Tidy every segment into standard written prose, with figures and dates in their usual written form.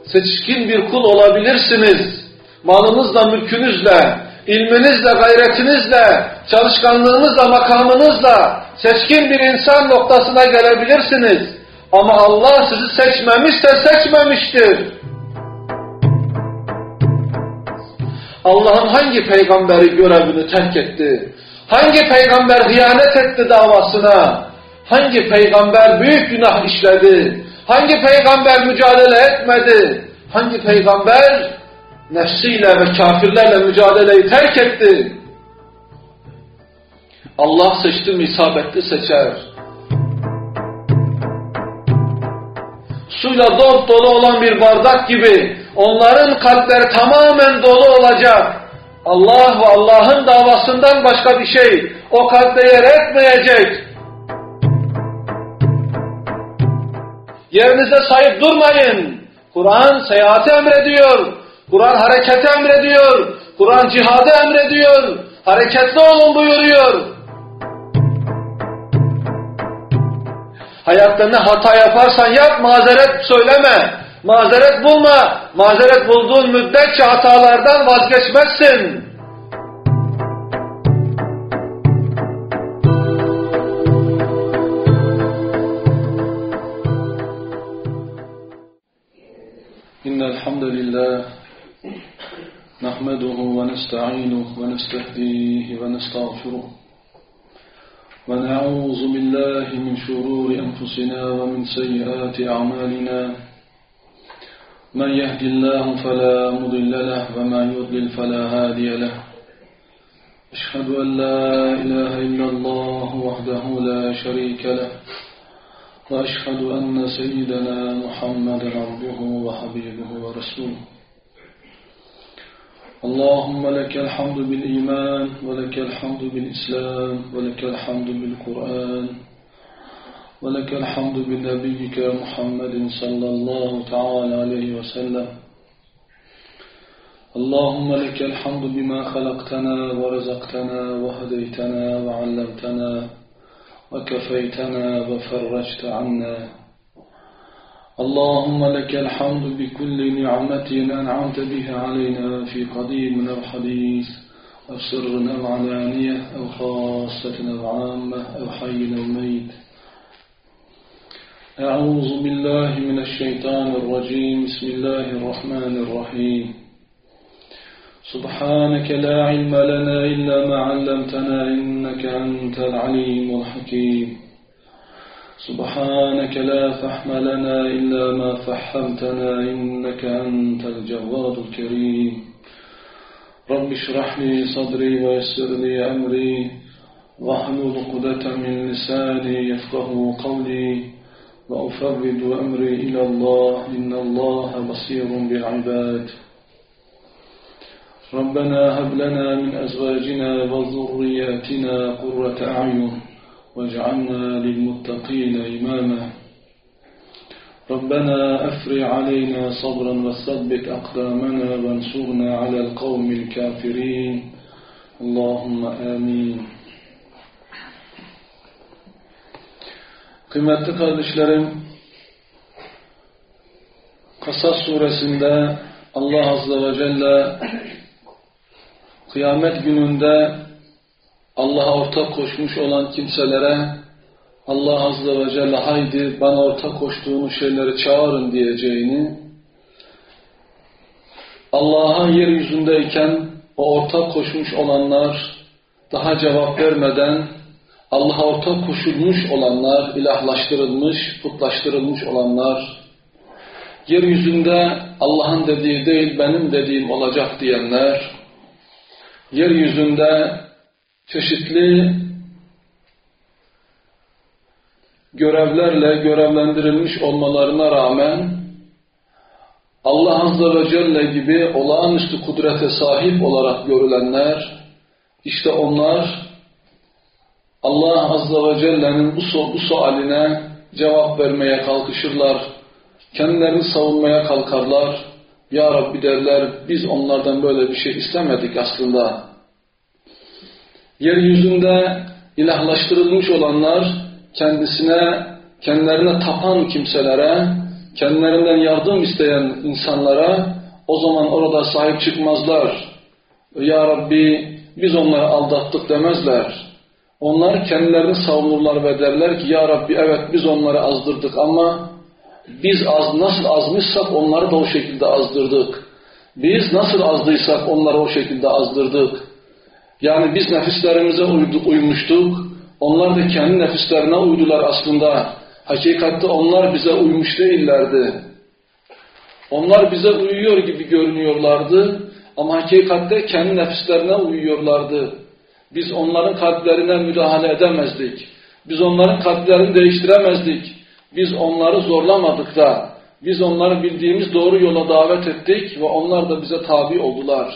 seçkin bir kul olabilirsiniz. Malınızla, mülkünüzle, ilminizle, gayretinizle, çalışkanlığınızla, makamınızla seçkin bir insan noktasına gelebilirsiniz. Ama Allah sizi seçmemişse seçmemiştir. Allah'ın hangi peygamberi görevini terk etti? Hangi peygamber hıyanet etti davasına? Hangi peygamber büyük günah işledi? Hangi peygamber mücadele etmedi? Hangi peygamber nefsiyle ve kafirlerle mücadeleyi terk etti? Allah seçti mi isabetli seçer. Suyla dop dolu olan bir bardak gibi onların kalpleri tamamen dolu olacak. Allah ve Allah'ın davasından başka bir şey o kalpte yer etmeyecek. Yerinize sayıp durmayın. Kur'an seyahati emrediyor. Kur'an hareketi emrediyor. Kur'an cihadı emrediyor. Hareketli olun buyuruyor. Hayatta ne hata yaparsan yap, mazeret söyleme. Mazeret bulma. Mazeret bulduğun müddetçe hatalardan vazgeçmezsin. İnnel hamdelellahi nahmeduhu ve nestainuhu ve nestehdihi ve nestağfiruh. ونعوذ بالله من شرور أنفسنا ومن سيئات أعمالنا من يهد الله فلا مضل له ومن يضلل فلا هادي له أشهد أن لا إله إلا الله وحده لا شريك له وأشهد أن سيدنا محمدا عبده وحبيبه ورسوله اللهم لك الحمد بالإيمان ولك الحمد بالإسلام ولك الحمد بالقرآن ولك الحمد بنبيك محمد صلى الله تعالى عليه وسلم اللهم لك الحمد بما خلقتنا ورزقتنا وهديتنا وعلمتنا وكفيتنا وفرجت عنا اللهم لك الحمد بكل نعمة أنعمت بها علينا في قديم أو حديث أو سر أو علانية أو خاصة أو عامة أو حي أو ميت أعوذ بالله من الشيطان الرجيم بسم الله الرحمن الرحيم سبحانك لا علم لنا إلا ما علمتنا إنك أنت العليم الحكيم سبحانك لا فهم لنا إلا ما فهمتنا إنك أنت الجواد الكريم رب اشرح لي صدري ويسر لي أمري واحلل عقدة من لساني يفقه قولي وأفرد أمري إلى الله إن الله بصير بالعباد ربنا هب لنا من أزواجنا وذرياتنا قرة أعين واجعلنا للمتقين إماما ربنا أفرغ علينا صبرا وثبت أقدامنا وانصرنا على القوم الكافرين اللهم آمين. Kıymetli kardeşlerim, Kasas suresinde Allah Azze ve Celle kıyamet gününde Allah'a ortak koşmuş olan kimselere Allah Azze ve Celle haydi bana ortak koştuğunuz şeyleri çağırın diyeceğini, Allah'a yeryüzündeyken o ortak koşmuş olanlar daha cevap vermeden Allah'a ortak koşulmuş olanlar, ilahlaştırılmış, putlaştırılmış olanlar, yeryüzünde Allah'ın dediği değil benim dediğim olacak diyenler, yeryüzünde çeşitli görevlerle görevlendirilmiş olmalarına rağmen Allah Azze ve Celle gibi olağanüstü kudrete sahip olarak görülenler, işte onlar Allah Azze ve Celle'nin bu sualine cevap vermeye kalkışırlar, kendilerini savunmaya kalkarlar. Ya Rabbi derler, biz onlardan böyle bir şey istemedik aslında. Yeryüzünde ilahlaştırılmış olanlar kendilerine tapan kimselere, kendilerinden yardım isteyen insanlara o zaman orada sahip çıkmazlar. Ya Rabbi biz onları aldattık demezler. Onlar kendilerini savunurlar ve derler ki ya Rabbi evet biz onları azdırdık ama biz nasıl azmışsak onları da o şekilde azdırdık. Biz nasıl azdıysak onları o şekilde azdırdık. Yani biz nefislerimize uymuştuk. Onlar da kendi nefislerine uydular aslında. Hakikatte onlar bize uymuş değillerdi. Onlar bize uyuyor gibi görünüyorlardı. Ama hakikatte kendi nefislerine uyuyorlardı. Biz onların kalplerine müdahale edemezdik. Biz onların kalplerini değiştiremezdik. Biz onları zorlamadık da. Biz onları bildiğimiz doğru yola davet ettik ve onlar da bize tabi oldular.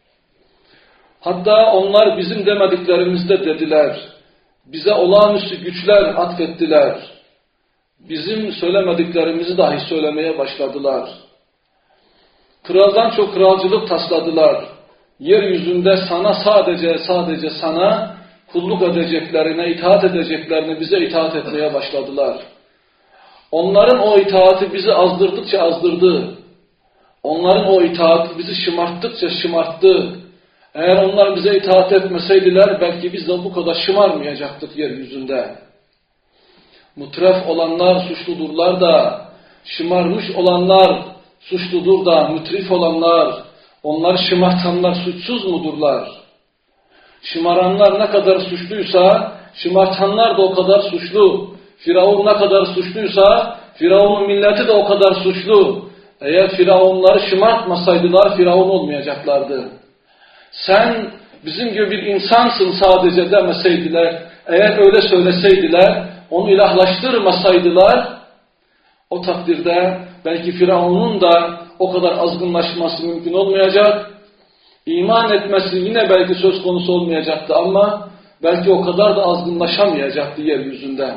Hatta onlar bizim demediklerimizde dediler. Bize olağanüstü güçler atfettiler. Bizim söylemediklerimizi dahi söylemeye başladılar. Kraldan çok kralcılık tasladılar. Yeryüzünde sana sadece sana kulluk edeceklerine, itaat edeceklerine bize itaat etmeye başladılar. Onların o itaati bizi azdırdıkça azdırdı. Onların o itaati bizi şımarttıkça şımarttı. Eğer onlar bize itaat etmeseydiler belki biz de bu kadar şımarmayacaktık yeryüzünde. Mutref olanlar suçludurlar da, şımarmış olanlar suçludur da, mütrif olanlar, onlar şımartanlar suçsuz mudurlar? Şımaranlar ne kadar suçluysa, şımartanlar da o kadar suçlu. Firavun ne kadar suçluysa, Firavun'un milleti de o kadar suçlu. Eğer Firavunları şımartmasaydılar, Firavun olmayacaklardı. Sen bizim gibi bir insansın sadece demeseydiler, eğer öyle söyleseydiler, onu ilahlaştırmasaydılar, o takdirde belki Firavun'un da o kadar azgınlaşması mümkün olmayacak, iman etmesi yine belki söz konusu olmayacaktı ama belki o kadar da azgınlaşamayacaktı yeryüzünde.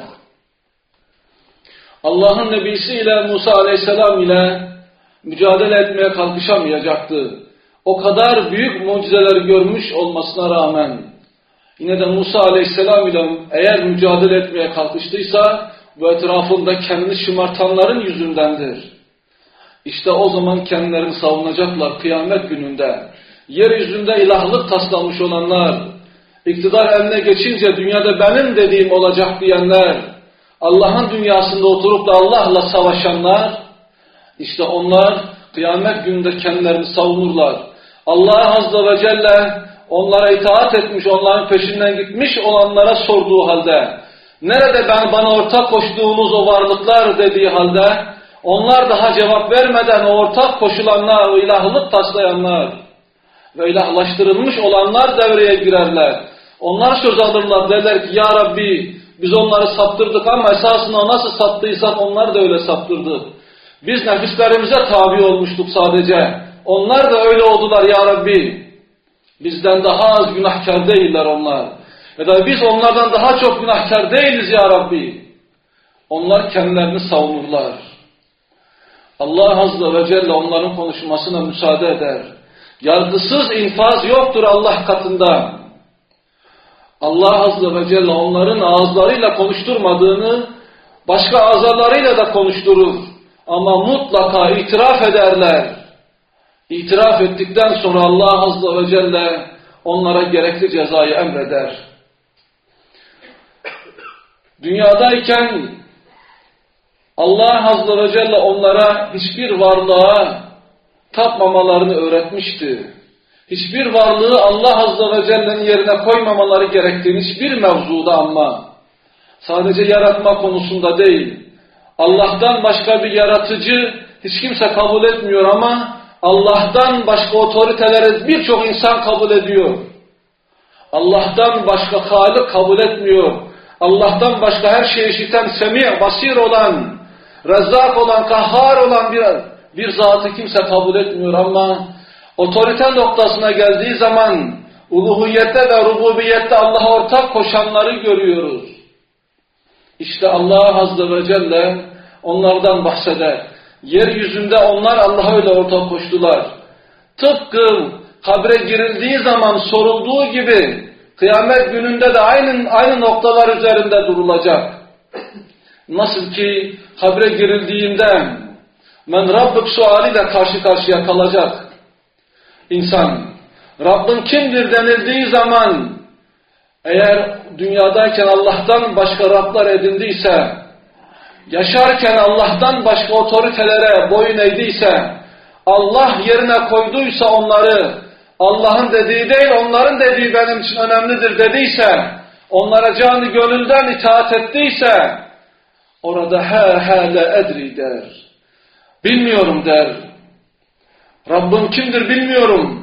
Allah'ın Nebisi ile Musa Aleyhisselam ile mücadele etmeye kalkışamayacaktı. O kadar büyük mucizeler görmüş olmasına rağmen yine de Musa Aleyhisselam ile eğer mücadele etmeye kalkıştıysa bu etrafında kendini şımartanların yüzündendir. İşte o zaman kendilerini savunacaklar kıyamet gününde. Yeryüzünde ilahlık taslamış olanlar, iktidar eline geçince dünyada benim dediğim olacak diyenler, Allah'ın dünyasında oturup da Allah'la savaşanlar, işte onlar kıyamet gününde kendilerini savunurlar. Allah Azze ve Celle onlara itaat etmiş, onların peşinden gitmiş olanlara sorduğu halde, nerede bana ortak koştuğunuz o varlıklar dediği halde, onlar daha cevap vermeden o ortak koşulanlar, o ilahlık taslayanlar ve ilahlaştırılmış olanlar devreye girerler. Onlar söz alırlar, derler ki ya Rabbi biz onları saptırdık ama esasında nasıl saptıysak onlar da öyle saptırdı. Biz nefislerimize tabi olmuştuk sadece. Onlar da öyle oldular ya Rabbi. Bizden daha az günahkar değiller onlar. Ya da biz onlardan daha çok günahkar değiliz ya Rabbi. Onlar kendilerini savunurlar. Allah Azze ve Celle onların konuşmasına müsaade eder. Yargısız infaz yoktur Allah katında. Allah Azze ve Celle onların ağızlarıyla konuşturmadığını başka ağızlarıyla da konuşturur. Ama mutlaka itiraf ederler. İtiraf ettikten sonra Allah Azze ve Celle onlara gerekli cezayı emreder. Dünyadayken Allah Azze ve Celle onlara hiçbir varlığa tapmamalarını öğretmişti. Hiçbir varlığı Allah Azze ve Celle'nin yerine koymamaları gerektiğini hiçbir mevzuda ama sadece yaratma konusunda değil. Allah'tan başka bir yaratıcı hiç kimse kabul etmiyor ama Allah'tan başka otoriteleri birçok insan kabul ediyor. Allah'tan başka Halik kabul etmiyor. Allah'tan başka her şeyi işiten, semi, basir olan, rezzak olan, kahhar olan bir zatı kimse kabul etmiyor ama otorite noktasına geldiği zaman uluhiyette ve rububiyette Allah'a ortak koşanları görüyoruz. İşte Allah Azze ve Celle onlardan bahseder. Yeryüzünde onlar Allah'a öyle ortak koştular. Tıpkı kabre girildiği zaman sorulduğu gibi kıyamet gününde de aynı noktalar üzerinde durulacak. Nasıl ki kabre girildiğinde Men Rabbuk sualiyle karşı karşıya kalacak. İnsan, Rabbin kimdir denildiği zaman, eğer dünyadayken Allah'tan başka Rablar edindiyse, yaşarken Allah'tan başka otoritelere boyun eğdiyse, Allah yerine koyduysa onları, Allah'ın dediği değil, onların dediği benim için önemlidir dediyse, onlara canı gönülden itaat ettiyse, orada he le edri der. Bilmiyorum der. Rabbim kimdir bilmiyorum.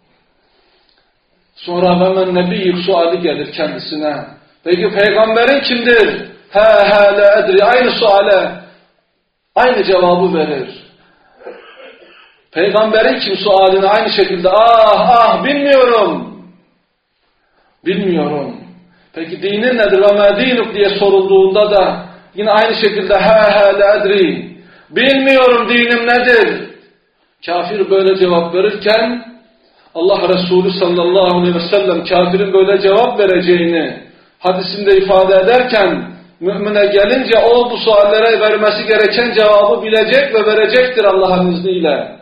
Sonra hemen Nebi suali gelir kendisine. Peki peygamberin kimdir? He le edri. Aynı suale aynı cevabı verir. Peygamberin kim sualine aynı şekilde bilmiyorum. Bilmiyorum. Peki dinin nedir? Ve ma dinuk diye sorulduğunda da yine aynı şekilde he le edri. Bilmiyorum dinim nedir? Kafir böyle cevap verirken Allah Resulü sallallahu aleyhi ve sellem kafirin böyle cevap vereceğini hadisinde ifade ederken mümine gelince o bu suallere vermesi gereken cevabı bilecek ve verecektir Allah'ın izniyle.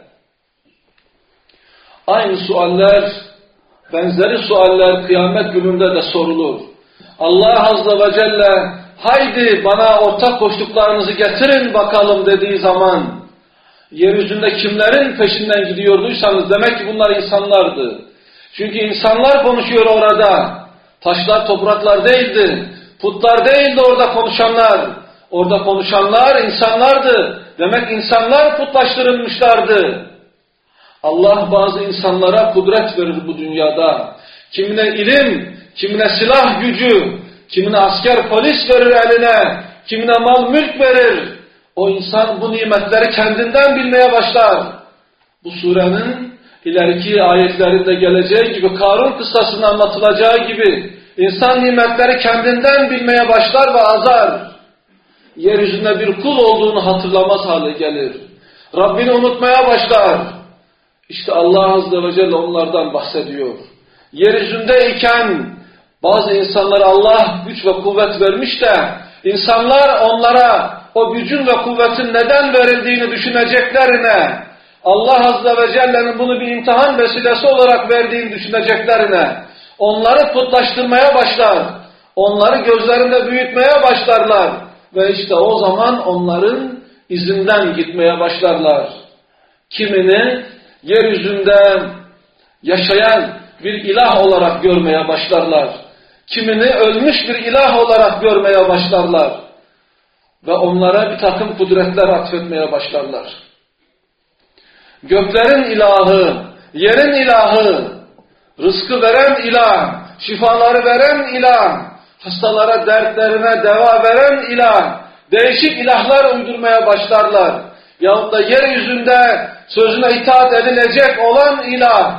Aynı sualler, benzeri sualler kıyamet gününde de sorulur. Allah Azze ve Celle haydi bana ortak koştuklarınızı getirin bakalım dediği zaman yeryüzünde kimlerin peşinden gidiyorduysanız demek ki bunlar insanlardı. Çünkü insanlar konuşuyor orada. Taşlar, topraklar değildi. Putlar değildi orada konuşanlar. Orada konuşanlar insanlardı. Demek insanlar putlaştırılmışlardı. Allah bazı insanlara kudret verir bu dünyada. Kimine ilim, kimine silah gücü, kimine asker polis verir eline, kimine mal mülk verir. O insan bu nimetleri kendinden bilmeye başlar. Bu surenin ileriki ayetlerinde geleceği gibi, Karun kıssasında anlatılacağı gibi, insan nimetleri kendinden bilmeye başlar ve azar. Yeryüzünde bir kul olduğunu hatırlamaz hale gelir. Rabbini unutmaya başlar. İşte Allah Azze ve Celle onlardan bahsediyor. Yeryüzündeyken bazı insanlara Allah güç ve kuvvet vermiş de, insanlar onlara o gücün ve kuvvetin neden verildiğini düşüneceklerine, Allah Azze ve Celle'nin bunu bir imtihan vesilesi olarak verdiğini düşüneceklerine, onları putlaştırmaya başlar, onları gözlerinde büyütmeye başlarlar ve işte o zaman onların izinden gitmeye başlarlar. Kimini yeryüzünde yaşayan bir ilah olarak görmeye başlarlar. Kimini ölmüş bir ilah olarak görmeye başlarlar. Ve onlara bir takım kudretler atfetmeye başlarlar. Göklerin ilahı, yerin ilahı, rızkı veren ilah, şifaları veren ilah, hastalara dertlerine deva veren ilah, değişik ilahlar uydurmaya başlarlar. Yahut da yeryüzünde sözüne itaat edilecek olan ilah,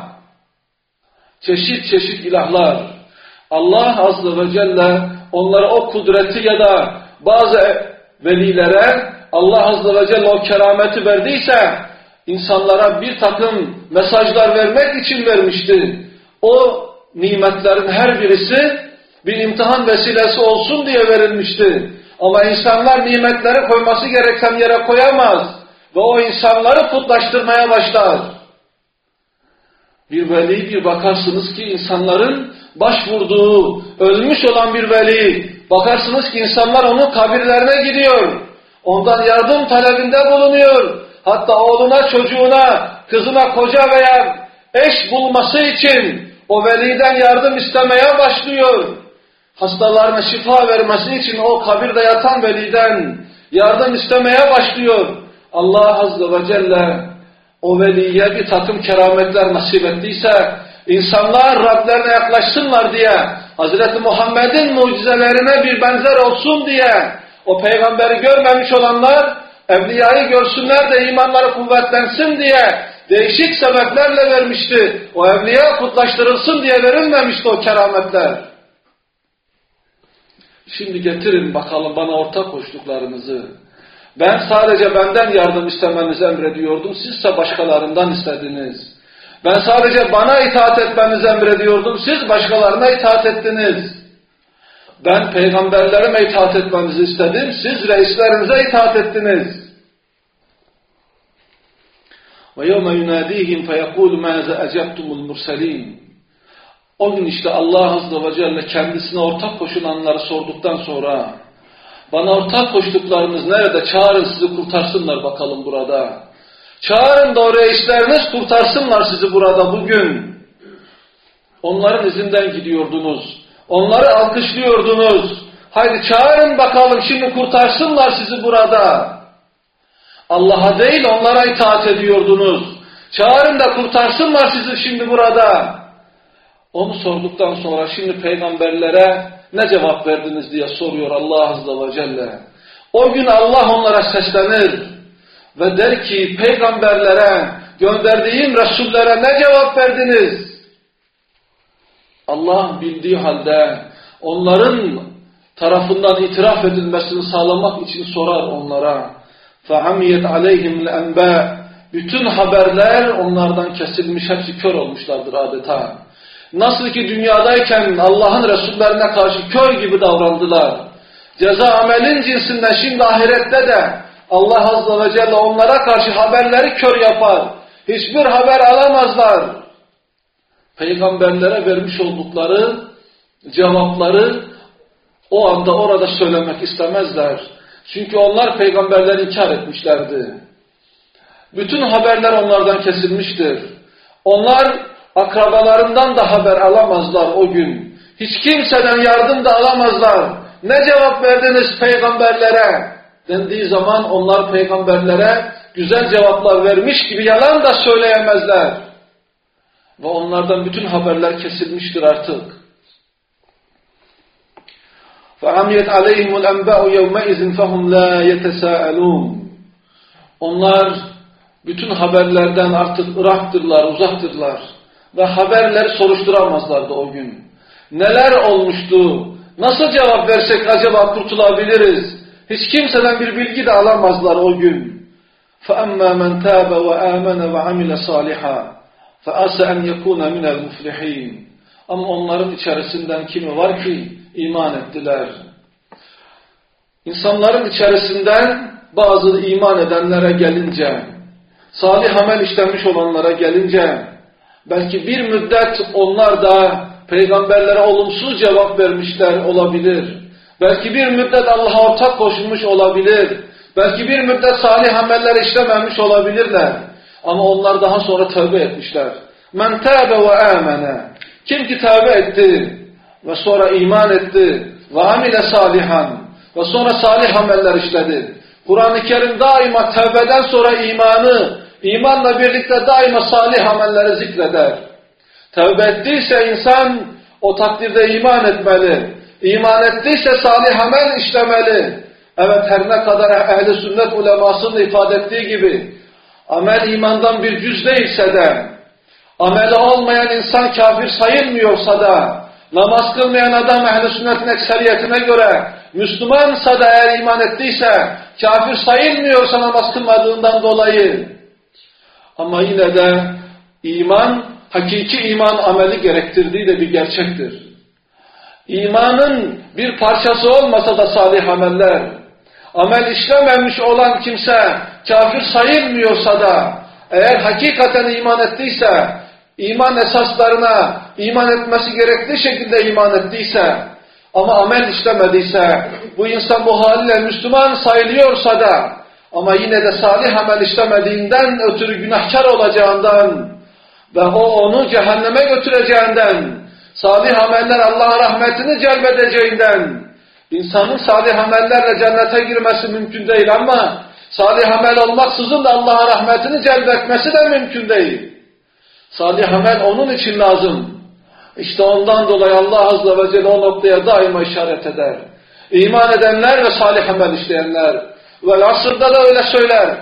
çeşit çeşit ilahlar. Allah Azze ve Celle onlara o kudreti ya da bazı velilere Allah Azze ve Celle o kerameti verdiyse insanlara bir takım mesajlar vermek için vermişti. O nimetlerin her birisi bir imtihan vesilesi olsun diye verilmişti. Ama insanlar nimetleri koyması gereken yere koyamaz ve o insanları putlaştırmaya başlar. Bir veli bir bakarsınız ki insanların başvurduğu, ölmüş olan bir veli, bakarsınız ki insanlar onun kabirlerine gidiyor. Ondan yardım talebinde bulunuyor. Hatta oğluna, çocuğuna, kızına koca veya eş bulması için o veliden yardım istemeye başlıyor. Hastalarına şifa vermesi için o kabirde yatan veliden yardım istemeye başlıyor. Allah Azze ve Celle o veliye bir takım kerametler nasip ettiyse, insanlar Rablerine yaklaşsınlar diye, Hz. Muhammed'in mucizelerine bir benzer olsun diye, o peygamberi görmemiş olanlar, evliyayı görsünler de imanları kuvvetlensin diye, değişik sebeplerle vermişti. O evliya kutlaştırılsın diye verilmemişti o kerametler. Şimdi getirin bakalım bana ortak koştuklarınızı. Ben sadece benden yardım istemenizi emrediyordum, sizse başkalarından istediniz. Ben sadece bana itaat etmenizi emrediyordum, siz başkalarına itaat ettiniz. Ben peygamberlerime itaat etmenizi istedim, siz reislerinize itaat ettiniz. وَيَوْمَ يُنَادِيهِمْ فَيَقُولُ مَاذَا أَجَبْتُمُ الْمُرْسَلِينَ O gün işte Allah Azze ve Celle kendisine ortak koşulanları sorduktan sonra bana ortak koştuklarınız nerede? Çağırın sizi kurtarsınlar bakalım burada. Çağırın da o reisleriniz kurtarsınlar sizi burada bugün. Onların izinden gidiyordunuz. Onları alkışlıyordunuz. Haydi çağırın bakalım şimdi kurtarsınlar sizi burada. Allah'a değil onlara itaat ediyordunuz. Çağırın da kurtarsınlar sizi şimdi burada. Onu sorduktan sonra şimdi peygamberlere ne cevap verdiniz diye soruyor Allah Azze ve Celle. O gün Allah onlara seslenir ve der ki peygamberlere, gönderdiğim Resullere ne cevap verdiniz? Allah bildiği halde onların tarafından itiraf edilmesini sağlamak için sorar onlara. فَعَمِيَتْ عَلَيْهِمْ الْاَنْبَاءِ Bütün haberler onlardan kesilmiş, hepsi kör olmuşlardır adeta. Nasıl ki dünyadayken Allah'ın Resullerine karşı kör gibi davrandılar. Ceza amelin cinsinden şimdi ahirette de Allah Azze ve Celle onlara karşı haberleri kör yapar. Hiçbir haber alamazlar. Peygamberlere vermiş oldukları cevapları o anda orada söylemek istemezler. Çünkü onlar peygamberleri inkar etmişlerdi. Bütün haberler onlardan kesilmiştir. Onlar akrabalarından da haber alamazlar o gün. Hiç kimseden yardım da alamazlar. Ne cevap verdiniz peygamberlere? Dendiği zaman onlar peygamberlere güzel cevaplar vermiş gibi yalan da söyleyemezler. Ve onlardan bütün haberler kesilmiştir artık. فَعَمِيَتْ عَلَيْهِمُ الْاَنْبَاءُ يَوْمَئِذٍ فَهُمْ لَا يَتَسَاءَلُونَ Onlar bütün haberlerden artık ıraktırlar, uzaktırlar. Ve haberleri soruşturamazlardı o gün. Neler olmuştu? Nasıl cevap versek acaba kurtulabiliriz? Hiç kimseden bir bilgi de alamazlar o gün. فَأَمَّا مَنْ تَابَ وَآمَنَ وَعَمِلَ صَالِحًا فَأَسَ أَنْ يَكُونَ مِنَ الْمُفْلِحِينَ Ama onların içerisinden kimi var ki iman ettiler. İnsanların içerisinden bazı iman edenlere gelince, salih amel işlemiş olanlara gelince, belki bir müddet onlar da peygamberlere olumsuz cevap vermişler olabilir. Belki bir müddet Allah'a ortak koşulmuş olabilir. Belki bir müddet salih ameller işlememiş olabilirler. Ama onlar daha sonra tövbe etmişler. Men tâbe ve âmene. Kim ki tövbe etti ve sonra iman etti ve amile salihan ve sonra salih ameller işledi. Kur'an-ı Kerim daima tövbeden sonra imanla birlikte daima salih amelleri zikreder. Tövbe ettiyse insan o takdirde iman etmeli. İman ettiyse salih amel işlemeli. Evet, her ne kadar ehl-i sünnet ulemasının ifade ettiği gibi amel imandan bir cüz değilse de, ameli olmayan insan kafir sayılmıyorsa da, namaz kılmayan adam ehl-i sünnetin ekseriyetine göre Müslümansa da eğer iman ettiyse kafir sayılmıyorsa namaz kılmadığından dolayı. Ama yine de iman, hakiki iman ameli gerektirdiği de bir gerçektir. İmanın bir parçası olmasa da salih ameller, amel işlememiş olan kimse kafir sayılmıyorsa da, eğer hakikaten iman ettiyse, iman esaslarına iman etmesi gerektiği şekilde iman ettiyse, ama amel işlemediyse, bu insan bu haliyle Müslüman sayılıyorsa da, ama yine de salih amel işlemediğinden ötürü günahkar olacağından ve o onu cehenneme götüreceğinden, salih ameller Allah'ın rahmetini celbedeceğinden, insanın salih amellerle cennete girmesi mümkün değil ama salih amel olmaksızın da Allah'ın rahmetini celbetmesi de mümkün değil. Salih amel onun için lazım. İşte ondan dolayı Allah Azze ve Celle o noktaya daima işaret eder. İman edenler ve salih amel işleyenler. Ve asırda da öyle söyler.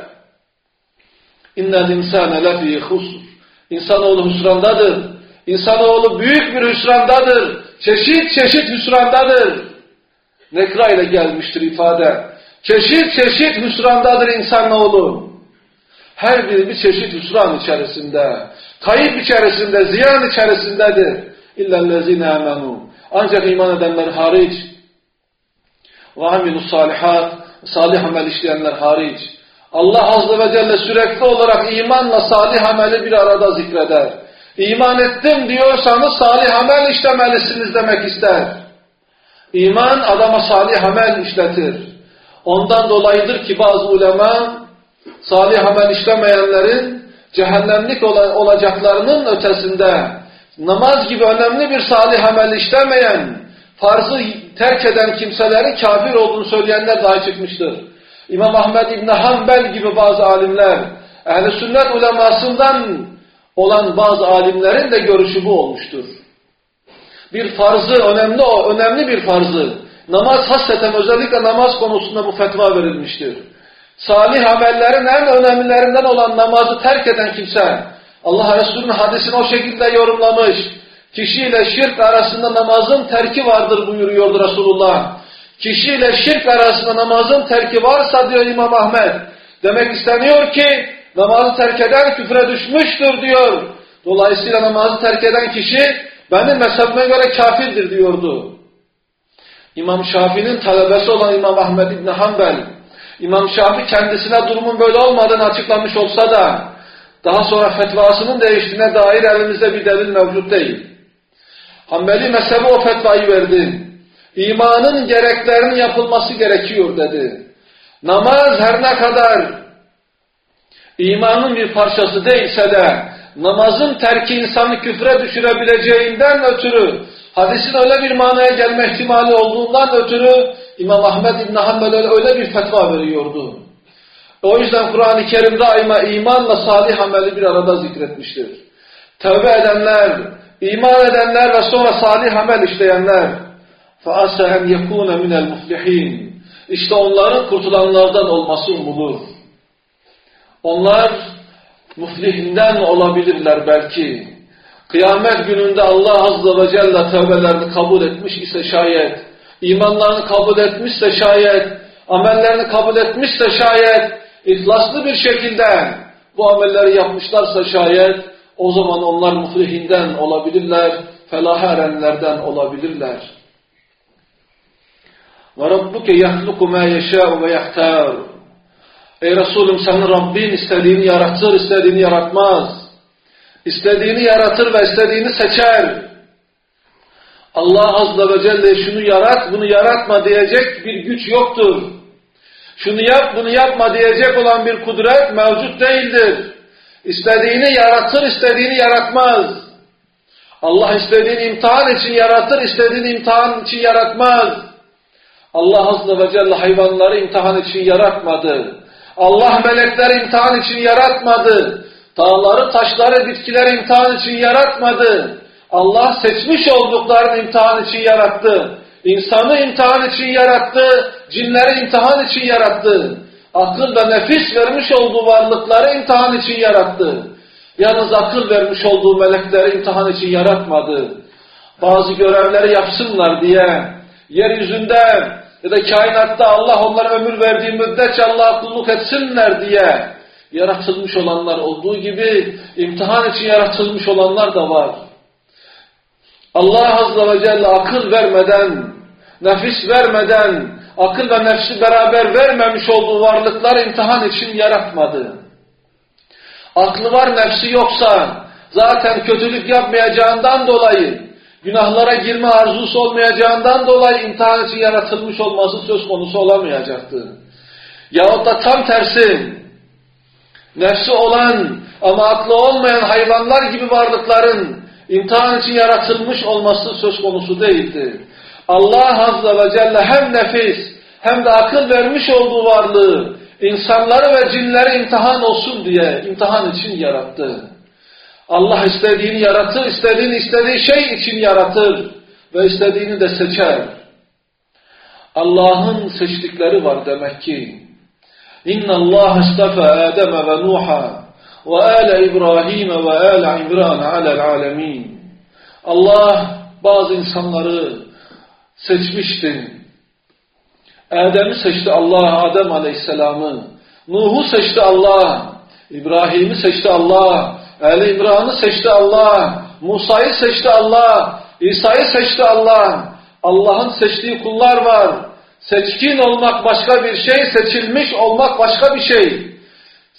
İnnel insâne lefî husr. İnsanoğlu hüsrandadır. İnsanoğlu büyük bir hüsrandadır. Çeşit çeşit hüsrandadır. Nekra ile gelmiştir ifade. Çeşit çeşit hüsrandadır insanoğlu. Her biri bir çeşit hüsran içerisinde. Kayıp içerisinde, ziyan içerisindedir. İllellezine amenu. Ancak iman edenler hariç. Ve amilus salihat. Salih amel işleyenler hariç. Allah Azze ve Celle sürekli olarak imanla salih ameli bir arada zikreder. İman ettim diyorsanız salih amel işlemelisiniz demek ister. İman adama salih amel işletir. Ondan dolayıdır ki bazı ulema salih amel işlemeyenlerin cehennemlik olacaklarının ötesinde namaz gibi önemli bir salih amel işlemeyen, farzı terk eden kimselerin kafir olduğunu söyleyenler dahi çıkmıştır. İmam Ahmed İbni Hanbel gibi bazı alimler, ehl-i sünnet ulemasından olan bazı alimlerin de görüşü bu olmuştur. Bir farzı, önemli bir farzı, namaz hasreten özellikle namaz konusunda bu fetva verilmiştir. Salih amellerin en önemlilerinden olan namazı terk eden kimse, Allah Resulü'nün hadisini o şekilde yorumlamış, kişiyle şirk arasında namazın terki vardır buyuruyordu Resulullah. Kişiyle şirk arasında namazın terki varsa diyor İmam Ahmed, demek isteniyor ki namazı terk eden küfre düşmüştür diyor. Dolayısıyla namazı terk eden kişi benim mezhebime göre kafirdir diyordu. İmam Şafii'nin talebesi olan İmam Ahmed İbni Hanbel, İmam Şafii kendisine durumun böyle olmadığını açıklamış olsa da daha sonra fetvasının değiştiğine dair elimizde bir delil mevcut değil. Hanbeli mezhebi o fetvayı verdi. İmanın gereklerinin yapılması gerekiyor dedi. Namaz her ne kadar imanın bir parçası değilse de namazın terki insanı küfre düşürebileceğinden ötürü, hadisin öyle bir manaya gelme ihtimali olduğundan ötürü İmam Ahmed İbni Hanbel öyle bir fetva veriyordu. O yüzden Kur'an-ı Kerim daima imanla salih ameli bir arada zikretmiştir. Tevbe edenler, iman edenler ve sonra salih amel işleyenler فَأَسَى أَنْ يَكُونَ مِنَ الْمُفْلِحِينَ İşte onların kurtulanlardan olması umulur. Onlar muflihinden olabilirler belki. Kıyamet gününde Allah Azze ve Celle tevbelerini kabul etmiş ise şayet, imanlarını kabul etmişse şayet, amellerini kabul etmişse şayet, ihlaslı bir şekilde bu amelleri yapmışlarsa şayet, o zaman onlar muflihinden olabilirler, felaha erenlerden olabilirler. وَرَبُّكَ يَخْلُقُ مَا يَشَاءُ وَيَحْتَارُ Ey Resulüm, senin Rabbin istediğini yaratır, istediğini yaratmaz. İstediğini yaratır ve istediğini seçer. Allah Azze ve Celle şunu yarat, bunu yaratma diyecek bir güç yoktur. Şunu yap, bunu yapma diyecek olan bir kudret mevcut değildir. İstediğini yaratır, istediğini yaratmaz. Allah istediğini imtihan için yaratır, istediğini imtihan için yaratmaz. Allah Azze ve Celle hayvanları imtihan için yaratmadı. Allah melekleri imtihan için yaratmadı. Dağları, taşları, bitkileri imtihan için yaratmadı. Allah seçmiş olduklarını imtihan için yarattı. İnsanı imtihan için yarattı. Cinleri imtihan için yarattı. Akıl ve nefis vermiş olduğu varlıkları imtihan için yarattı. Yalnız akıl vermiş olduğu melekleri imtihan için yaratmadı. Bazı görevleri yapsınlar diye, yeryüzünde ya da kainatta Allah onlara ömür verdiği müddetçe Allah'a kulluk etsinler diye yaratılmış olanlar olduğu gibi imtihan için yaratılmış olanlar da var. Allah Azze ve Celle akıl vermeden, nefis vermeden, akıl ve nefsi beraber vermemiş olduğu varlıkları imtihan için yaratmadı. Aklı var, nefsi yoksa zaten kötülük yapmayacağından dolayı, günahlara girme arzusu olmayacağından dolayı imtihan için yaratılmış olması söz konusu olamayacaktı. Yahut da tam tersi, nefsi olan ama aklı olmayan hayvanlar gibi varlıkların imtihan için yaratılmış olması söz konusu değildi. Allah Azze ve Celle hem nefis hem de akıl vermiş olduğu varlığı, insanları ve cinleri imtihan olsun diye imtihan için yarattı. Allah istediğini yaratır, istediği şey için yaratır ve istediğini de seçer. Allah'ın seçtikleri var demek ki. İnna Allah istafa Adem ve Nuh'a ve ale İbrahim ve ale İmran alel alemin. Allah bazı insanları seçmişti. Adem'i seçti Allah, Adem Aleyhisselam'ı. Nuh'u seçti Allah, İbrahim'i seçti Allah, Ali İmran'ı seçti Allah, Musa'yı seçti Allah, İsa'yı seçti Allah. Allah'ın seçtiği kullar var. Seçkin olmak başka bir şey, seçilmiş olmak başka bir şey.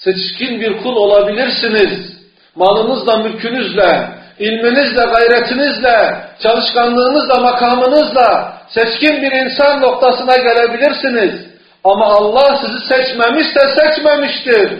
seçkin bir kul olabilirsiniz. Malınızla, mülkünüzle, ilminizle, gayretinizle, çalışkanlığınızla, makamınızla seçkin bir insan noktasına gelebilirsiniz. Ama Allah sizi seçmemişse seçmemiştir.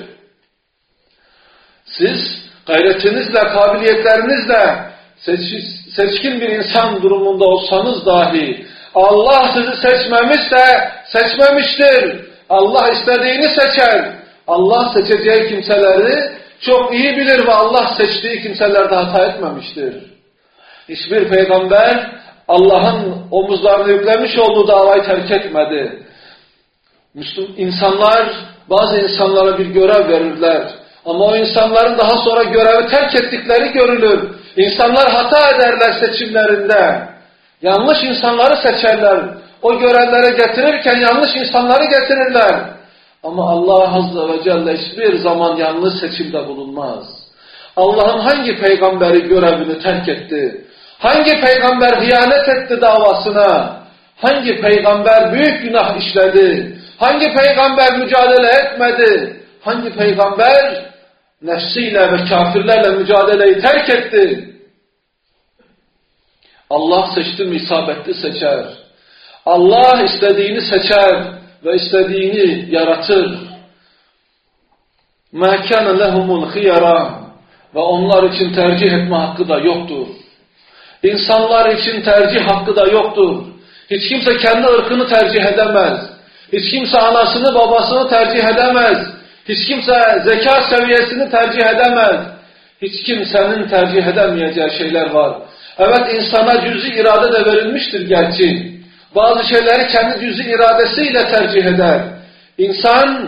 Siz gayretinizle, kabiliyetlerinizle seçkin bir insan durumunda olsanız dahi Allah sizi seçmemişse seçmemiştir. Allah istediğini seçer. Allah seçeceği kimseleri çok iyi bilir ve Allah seçtiği kimselerde hata etmemiştir. Hiçbir peygamber Allah'ın omuzlarına yüklemiş olduğu davayı terk etmedi. Bazı insanlara bir görev verirler. Ama o insanların daha sonra görevi terk ettikleri görülür. İnsanlar hata ederler seçimlerinde. Yanlış insanları seçerler. O görevlere getirirken yanlış insanları getirirler. Ama Allah Azze ve Celle hiçbir zaman yanlış seçimde bulunmaz. Allah'ın hangi peygamberi görevini terk etti? Hangi peygamber hıyanet etti davasına? Hangi peygamber büyük günah işledi? Hangi peygamber mücadele etmedi? Hangi peygamber nefsiyle ve kafirlerle mücadeleyi terk etti? Allah seçti mi isabetli seçer. Allah istediğini seçer ve istediğini yaratır. مَا كَانَ لَهُمُ الْخِيَرَةِ Ve onlar için tercih etme hakkı da yoktur. İnsanlar için tercih hakkı da yoktur. Hiç kimse kendi ırkını tercih edemez. Hiç kimse anasını babasını tercih edemez. Hiç kimse zeka seviyesini tercih edemez. Hiç kimsenin tercih edemeyeceği şeyler var. Evet, insana cüz-i irade de verilmiştir gerçi. Bazı şeyleri kendi cüz-i iradesiyle tercih eder. İnsan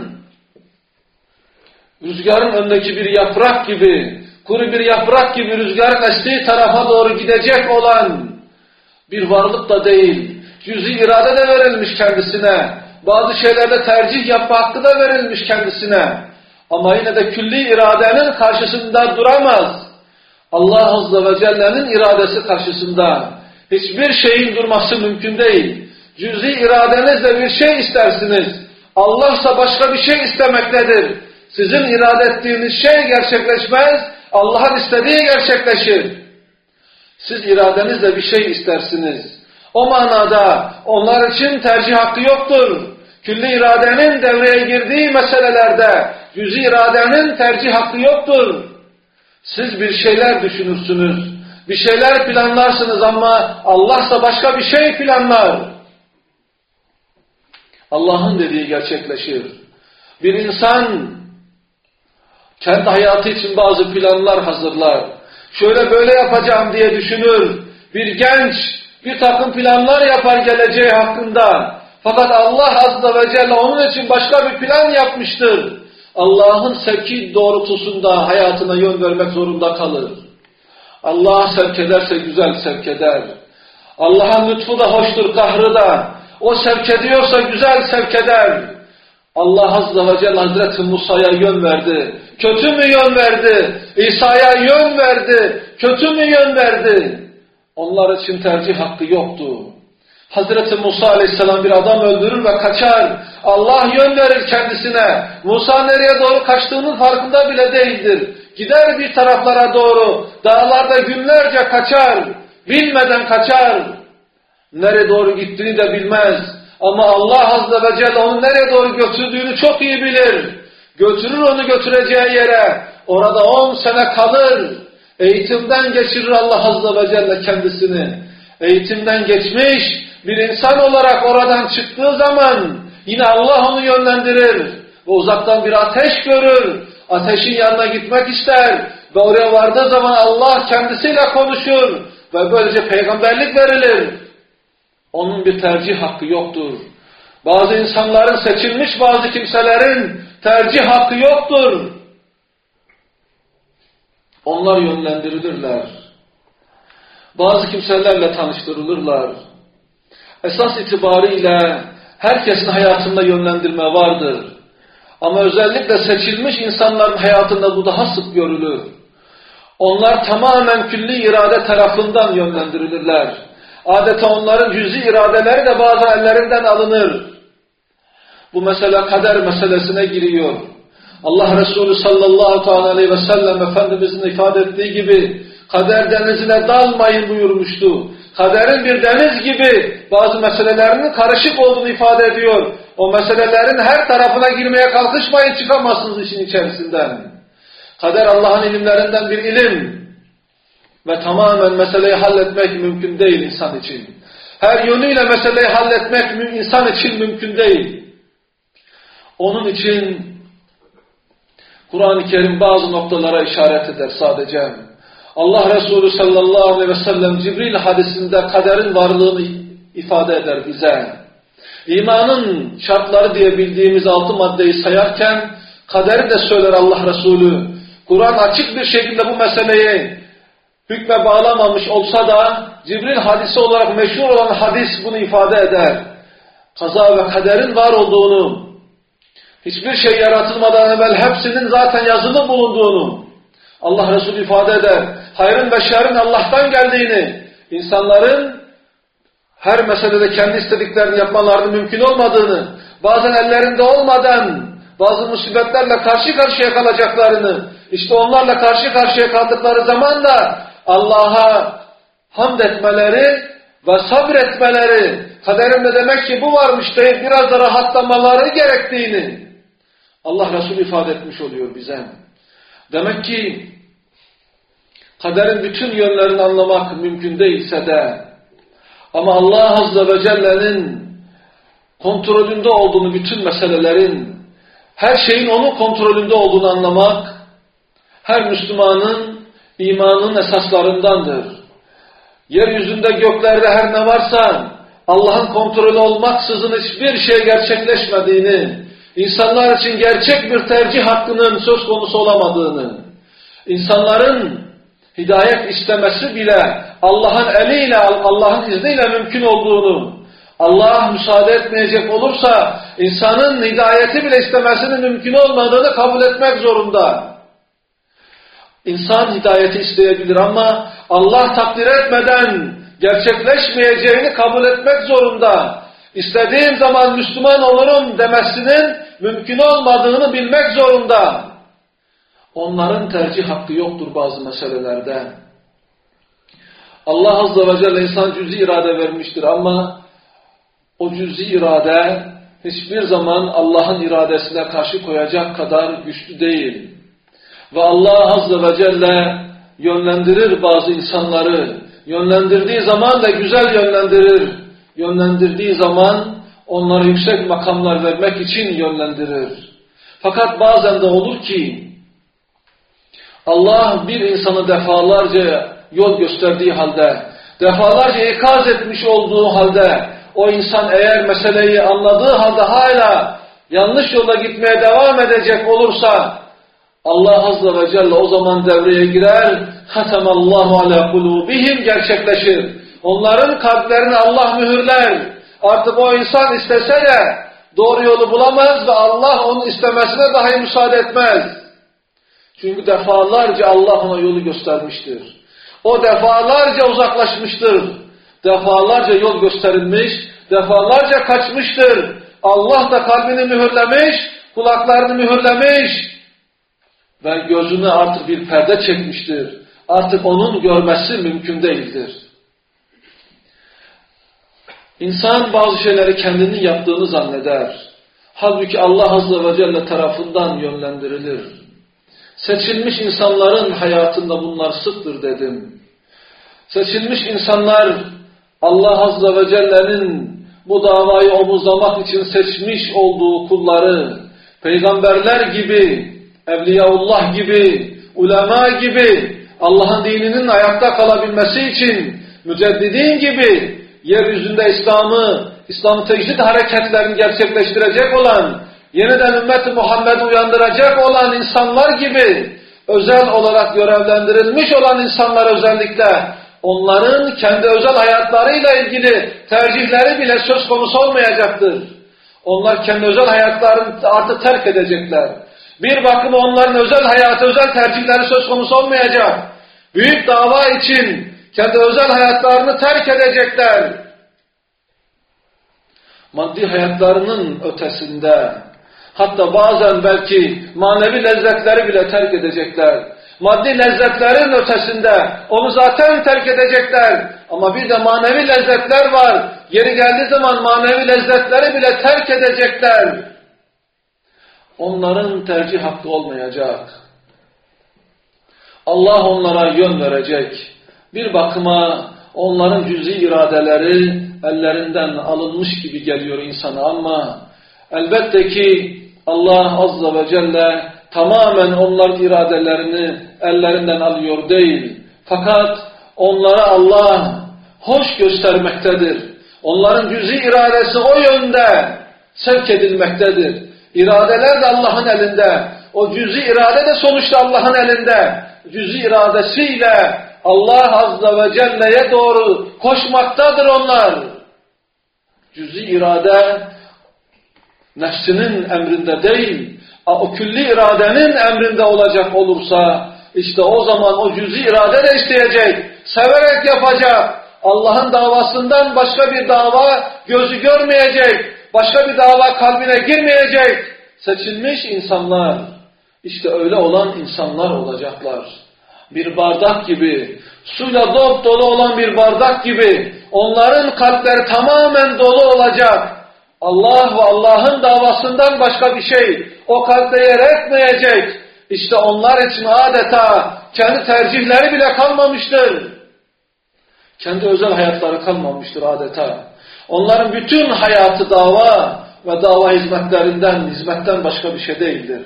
rüzgarın önündeki bir yaprak gibi, kuru bir yaprak gibi rüzgarın estiği tarafa doğru gidecek olan bir varlık da değil. Cüz-i irade de verilmiş kendisine. Bazı şeylerde tercih yapma hakkı da verilmiş kendisine. Ama yine de külli iradenin karşısında duramaz. Allah Azze ve Celle'nin iradesi karşısında hiçbir şeyin durması mümkün değil. Cüz-i iradenizle bir şey istersiniz. Allah ise başka bir şey istemektedir. Sizin irade ettiğiniz şey gerçekleşmez. Allah'ın istediği gerçekleşir. Siz iradenizle bir şey istersiniz. O manada onlar için tercih hakkı yoktur. Külli iradenin devreye girdiği meselelerde cüz-i iradenin tercih hakkı yoktur. Siz bir şeyler düşünürsünüz, bir şeyler planlarsınız ama Allah ise başka bir şey planlar. Allah'ın dediği gerçekleşir. Bir insan kendi hayatı için bazı planlar hazırlar. Şöyle böyle yapacağım diye düşünür. Bir genç bir takım planlar yapar geleceği hakkında. Fakat Allah Azze ve Celle onun için başka bir plan yapmıştır. Allah'ın sevki doğrultusunda hayatına yön vermek zorunda kalır. Allah sevk ederse güzel sevk eder. Allah'ın lütfu da hoştur, kahrı da. O sevk ediyorsa güzel sevk eder. Allah Azze ve Celle Hazreti Musa'ya yön verdi. Kötü mü yön verdi? İsa'ya yön verdi. Kötü mü yön verdi? Onlar için tercih hakkı yoktu. Hazreti Musa Aleyhisselam bir adam öldürür ve kaçar. Allah yön verir kendisine. Musa nereye doğru kaçtığının farkında bile değildir. Gider bir taraflara doğru. Dağlarda günlerce kaçar. Bilmeden kaçar. Nereye doğru gittiğini de bilmez. Ama Allah Azze ve Celle onu nereye doğru götürdüğünü çok iyi bilir. Götürür onu götüreceği yere. Orada 10 sene kalır. Eğitimden geçirir Allah Azze ve Celle kendisini. Eğitimden geçmiş bir insan olarak oradan çıktığı zaman yine Allah onu yönlendirir. Ve uzaktan bir ateş görür. Ateşin yanına gitmek ister. Ve oraya vardığı zaman Allah kendisiyle konuşur. Ve böylece peygamberlik verilir. Onun bir tercih hakkı yoktur. Bazı insanların seçilmiş bazı kimselerin tercih hakkı yoktur. Onlar yönlendirilirler. Bazı kimselerle tanıştırılırlar. Esas itibariyle herkesin hayatında yönlendirme vardır. Ama özellikle seçilmiş insanların hayatında bu daha sık görülür. Onlar tamamen külli irade tarafından yönlendirilirler. Adeta onların cüz-i iradeleri de bazen ellerinden alınır. Bu mesele kader meselesine giriyor. Allah Resulü sallallahu aleyhi ve sellem Efendimizin ifade ettiği gibi kader denizine dalmayın buyurmuştu. Kaderin bir deniz gibi bazı meselelerinin karışık olduğunu ifade ediyor. O meselelerin her tarafına girmeye kalkışmayın, çıkamazsınız işin içerisinden. Kader Allah'ın ilimlerinden bir ilim ve tamamen meseleyi halletmek mümkün değil insan için. Her yönüyle meseleyi halletmek insan için mümkün değil. Onun için Kur'an-ı Kerim bazı noktalara işaret eder sadece. Allah Resulü sallallahu aleyhi ve sellem Cibril hadisinde kaderin varlığını ifade eder bize. İmanın şartları diye bildiğimiz 6 maddeyi sayarken kaderi de söyler Allah Resulü. Kur'an açık bir şekilde bu meseleyi hükme bağlamamış olsa da Cibril hadisi olarak meşhur olan hadis bunu ifade eder. Kaza ve kaderin var olduğunu, hiçbir şey yaratılmadan evvel hepsinin zaten yazılı bulunduğunu Allah Resulü ifade eder. Hayrın ve şerrin Allah'tan geldiğini, insanların her meselede kendi istediklerini yapmalarının mümkün olmadığını, bazen ellerinde olmadan bazı musibetlerle karşı karşıya kalacaklarını, işte onlarla karşı karşıya kaldıkları zaman da Allah'a hamd etmeleri ve sabretmeleri, kaderinde demek ki bu varmış deyip biraz da rahatlamaları gerektiğini Allah Resulü ifade etmiş oluyor bize. Demek ki kaderin bütün yönlerini anlamak mümkün değilse de ama Allah Azze ve Celle'nin kontrolünde olduğunu, bütün meselelerin, her şeyin onun kontrolünde olduğunu anlamak her Müslümanın imanının esaslarındandır. Yeryüzünde, göklerde her ne varsa Allah'ın kontrolü olmaksızın hiçbir şey gerçekleşmediğini, insanlar için gerçek bir tercih hakkının söz konusu olamadığını, insanların hidayet istemesi bile Allah'ın eliyle, Allah'ın izniyle mümkün olduğunu, Allah müsaade etmeyecek olursa insanın hidayeti bile istemesinin mümkün olmadığını kabul etmek zorunda. İnsan hidayeti isteyebilir ama Allah takdir etmeden gerçekleşmeyeceğini kabul etmek zorunda. İstediğim zaman Müslüman olurum demesinin mümkün olmadığını bilmek zorunda. Onların tercih hakkı yoktur bazı meselelerde. Allah Azze ve Celle insan cüz'i irade vermiştir ama o cüz'i irade hiçbir zaman Allah'ın iradesine karşı koyacak kadar güçlü değil. Ve Allah Azze ve Celle yönlendirir bazı insanları. Yönlendirdiği zaman da güzel yönlendirir. Yönlendirdiği zaman onlara yüksek makamlar vermek için yönlendirir. Fakat bazen de olur ki Allah bir insanı defalarca yol gösterdiği halde, defalarca ikaz etmiş olduğu halde, o insan eğer meseleyi anladığı halde hala yanlış yola gitmeye devam edecek olursa, Allah Azze ve Celle o zaman devreye girer, Hatemallahu ala kulubihim gerçekleşir. Onların kalplerini Allah mühürler. Artık o insan istese de doğru yolu bulamaz ve Allah onun istemesine dahi müsaade etmez. Çünkü defalarca Allah ona yolu göstermiştir. O defalarca uzaklaşmıştır. Defalarca yol gösterilmiş, defalarca kaçmıştır. Allah da kalbini mühürlemiş, kulaklarını mühürlemiş ve gözüne artık bir perde çekmiştir. Artık onun görmesi mümkün değildir. İnsan bazı şeyleri kendinin yaptığını zanneder. Halbuki Allah Azze ve Celle tarafından yönlendirilir. Seçilmiş insanların hayatında bunlar sıktır dedim. Seçilmiş insanlar Allah Azze ve Celle'nin bu davayı omuzlamak için seçmiş olduğu kulları, peygamberler gibi, evliyaullah gibi, ulema gibi, Allah'ın dininin ayakta kalabilmesi için, müceddidin gibi, yeryüzünde İslam'ı tecdid hareketlerini gerçekleştirecek olan, yeniden ümmet-i Muhammed'i uyandıracak olan insanlar gibi, özel olarak görevlendirilmiş olan insanlar özellikle, onların kendi özel hayatlarıyla ilgili tercihleri bile söz konusu olmayacaktır. Onlar kendi özel hayatlarını artık terk edecekler. Bir bakıma onların özel hayatı, özel tercihleri söz konusu olmayacak. Büyük dava için kendi özel hayatlarını terk edecekler. Maddi hayatlarının ötesinde, Hatta bazen belki manevi lezzetleri bile terk edecekler. Maddi lezzetlerin ötesinde onu zaten terk edecekler. Ama bir de manevi lezzetler var. Yeri geldiği zaman manevi lezzetleri bile terk edecekler. Onların tercih hakkı olmayacak. Allah onlara yön verecek. Bir bakıma onların cüz'i iradeleri ellerinden alınmış gibi geliyor insana ama elbette ki Allah Azze ve Celle tamamen onların iradelerini ellerinden alıyor değil. Fakat onlara Allah hoş göstermektedir. Onların cüz'i iradesi o yönde sevk edilmektedir. İradeler de Allah'ın elinde. O cüz'i irade de sonuçta Allah'ın elinde. Cüz'i iradesiyle Allah Azze ve Celle'ye doğru koşmaktadır onlar. Cüz'i irade nefsinin emrinde değil, o külli iradenin emrinde olacak olursa, işte o zaman o cüz'i irade de isteyecek, severek yapacak, Allah'ın davasından başka bir dava gözü görmeyecek, başka bir dava kalbine girmeyecek, seçilmiş insanlar, işte öyle olan insanlar olacaklar. Bir bardak gibi, suyla dop dolu olan bir bardak gibi, onların kalpleri tamamen dolu olacak. Allah ve Allah'ın davasından başka bir şey o kalpte yer etmeyecek. İşte onlar için adeta kendi tercihleri bile kalmamıştır. Kendi özel hayatları kalmamıştır adeta. Onların bütün hayatı dava ve dava hizmetten başka bir şey değildir.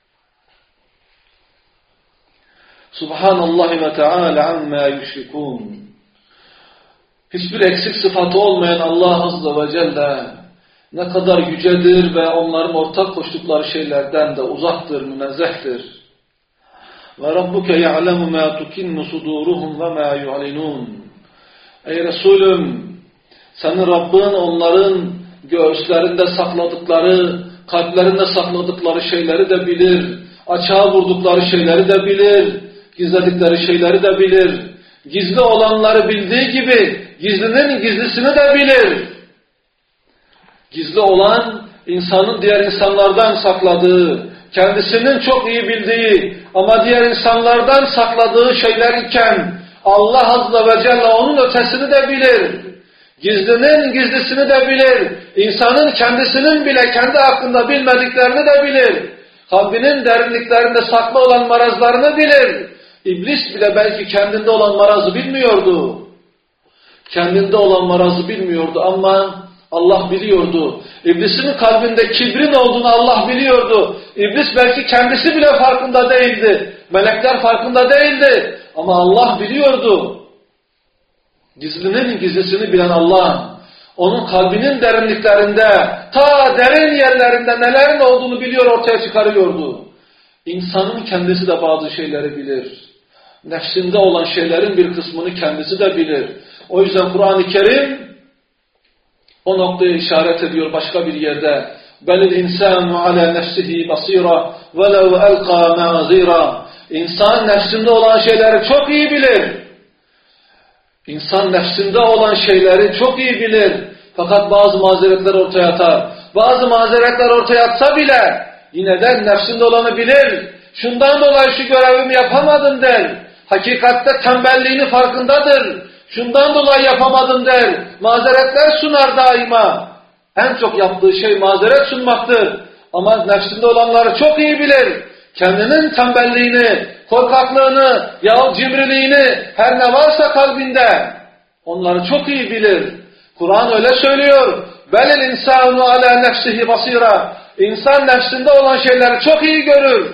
Subhanallah ve Teala amma yüşrikûn. Hiçbir eksik sıfatı olmayan Allah Azze ve Celle ne kadar yücedir ve onların ortak koştukları şeylerden de uzaktır, münezzehtir. Ve Rabbuke ya'lemu ma tukinnu suduruhum ve ma yu'linun. Ey Resulüm, senin Rabbin onların göğüslerinde sakladıkları, kalplerinde sakladıkları şeyleri de bilir. Açığa vurdukları şeyleri de bilir. Gizledikleri şeyleri de bilir. Gizli olanları bildiği gibi gizlinin gizlisini de bilir. Gizli olan insanın diğer insanlardan sakladığı, kendisinin çok iyi bildiği ama diğer insanlardan sakladığı şeyler iken Allah Azze ve Celle onun ötesini de bilir. Gizlinin gizlisini de bilir. İnsanın kendisinin bile kendi hakkında bilmediklerini de bilir. Kalbinin derinliklerinde saklı olan marazlarını bilir. İblis bile belki kendinde olan marazı bilmiyordu. Kendinde olan marazı bilmiyordu ama Allah biliyordu. İblisin kalbinde kibrin olduğunu Allah biliyordu. İblis belki kendisi bile farkında değildi. Melekler farkında değildi. Ama Allah biliyordu. Gizlinin gizlisini bilen Allah, onun kalbinin derinliklerinde, ta derin yerlerinde nelerin olduğunu biliyor, ortaya çıkarıyordu. İnsanın kendisi de bazı şeyleri bilir. Nefsinde olan şeylerin bir kısmını kendisi de bilir. O yüzden Kur'an-ı Kerim o noktaya işaret ediyor başka bir yerde. Belil insanu ala nefsihi basira velev elqa ma'zira. İnsan nefsinde olan şeyleri çok iyi bilir. İnsan nefsinde olan şeyleri çok iyi bilir. Fakat bazı mazeretler ortaya atar. Bazı mazeretler ortaya atsa bile yine de nefsinde olanı bilir. Şundan dolayı şu görevimi yapamadım der. Hakikatte tembelliğini farkındadır. Şundan dolayı yapamadım der. Mazeretler sunar daima. En çok yaptığı şey mazeret sunmaktır. Ama nefsinde olanları çok iyi bilir. Kendinin tembelliğini, korkaklığını, yahut cimriliğini, her ne varsa kalbinde onları çok iyi bilir. Kur'an öyle söylüyor. Belil insanu ala nefsihi basira. İnsan nefsinde olan şeyleri çok iyi görür.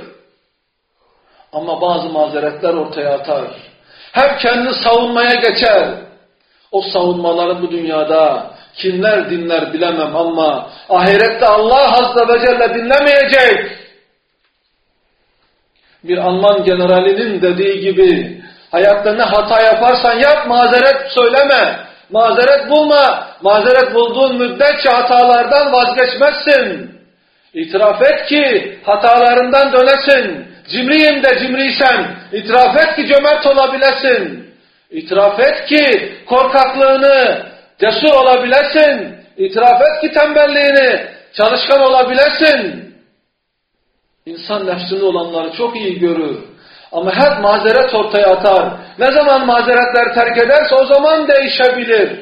Ama bazı mazeretler ortaya atar. Hep kendini savunmaya geçer. O savunmaları bu dünyada kimler dinler bilemem ama ahirette Allah Azze ve Celle dinlemeyecek. Bir Alman generalinin dediği gibi hayatta ne hata yaparsan yap, mazeret söyleme, mazeret bulma. Mazeret bulduğun müddetçe hatalardan vazgeçmezsin. İtiraf et ki hatalarından dönesin. Cimriyim de cimriysen, itiraf et ki cömert olabilesin. İtiraf et ki korkaklığını cesur olabilesin. İtiraf et ki tembelliğini çalışkan olabilesin. İnsan nefsinde olanları çok iyi görür. Ama hep mazeret ortaya atar. Ne zaman mazeretler terk ederse o zaman değişebilir.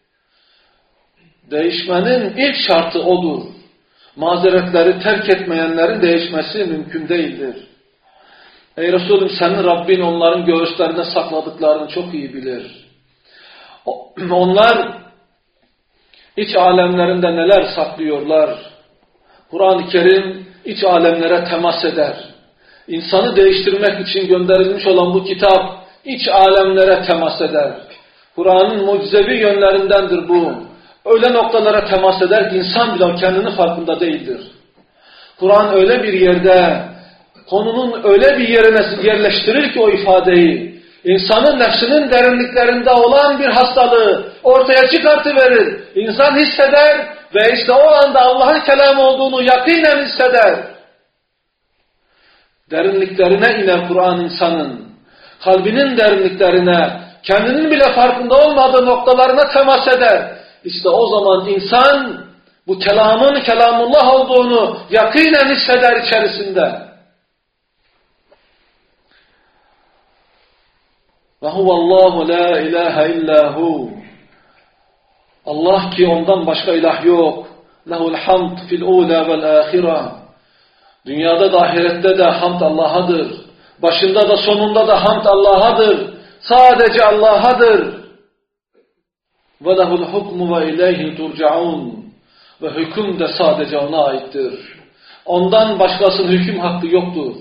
Değişmenin ilk şartı odur. Mazeretleri terk etmeyenlerin değişmesi mümkün değildir. Ey Resulüm, senin Rabbin onların göğüslerine sakladıklarını çok iyi bilir. Onlar iç alemlerinde neler saklıyorlar? Kur'an-ı Kerim iç alemlere temas eder. İnsanı değiştirmek için gönderilmiş olan bu kitap iç alemlere temas eder. Kur'an'ın mucizevi yönlerindendir bu. Öyle noktalara temas eder ki insan bile kendini farkında değildir. Kur'an öyle bir yerde, konunun öyle bir yerine yerleştirir ki o ifadeyi, insanın nefsinin derinliklerinde olan bir hastalığı ortaya çıkartıverir. İnsan hisseder ve işte o anda Allah'ın kelamı olduğunu yakinen hisseder. Derinliklerine iner Kur'an insanın. Kalbinin derinliklerine, kendinin bile farkında olmadığı noktalarına temas eder. İşte o zaman insan bu kelamın kelamullah olduğunu yakinen hisseder içerisinde. Ve huvallahu la ilahe illahu. Allah ki ondan başka ilah yok. Lehul hamd fil ula vel ahira. Dünyada da ahirette de hamd Allah'adır. Başında da sonunda da hamd Allah'adır. Sadece Allah'adır. Ve lehul hukmu ve ileyhi turcaun. Ve hüküm de sadece ona aittir. Ondan başkasının hüküm hakkı yoktur.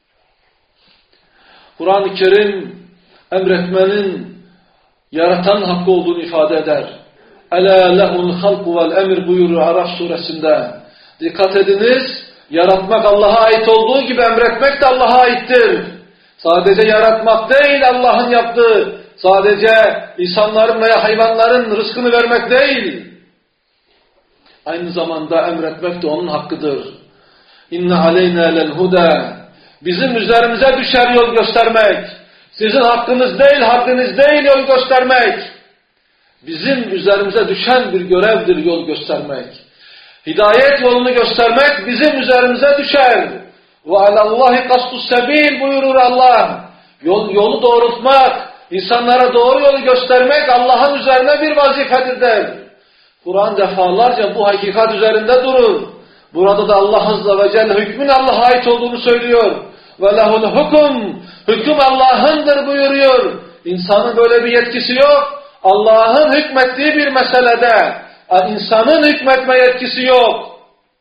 Kur'an-ı Kerim emretmenin yaratan hakkı olduğunu ifade eder. Ela lehul halku vel emir buyurur Araf suresinde. Dikkat ediniz, yaratmak Allah'a ait olduğu gibi emretmek de Allah'a aittir. Sadece yaratmak değil Allah'ın yaptığı, sadece insanların veya hayvanların rızkını vermek değil. Aynı zamanda emretmek de onun hakkıdır. İnne aleyna lel huda. Bizim üzerimize düşer yol göstermek. Sizin hakkınız değil, haddiniz değil yol göstermek. Bizim üzerimize düşen bir görevdir yol göstermek. Hidayet yolunu göstermek bizim üzerimize düşer. Ve alallahi kastus sebil buyurur Allah. Yolu doğrultmak, insanlara doğru yolu göstermek Allah'ın üzerine bir vazifedir der. Kur'an defalarca bu hakikat üzerinde durur. Burada da Allah Azze ve Celle hükmün Allah'a ait olduğunu söylüyor. Ve lehul hukum, hüküm Allah'ındır buyuruyor. İnsanın böyle bir yetkisi yok. Allah'ın hükmettiği bir meselede insanın hükmetme yetkisi yok.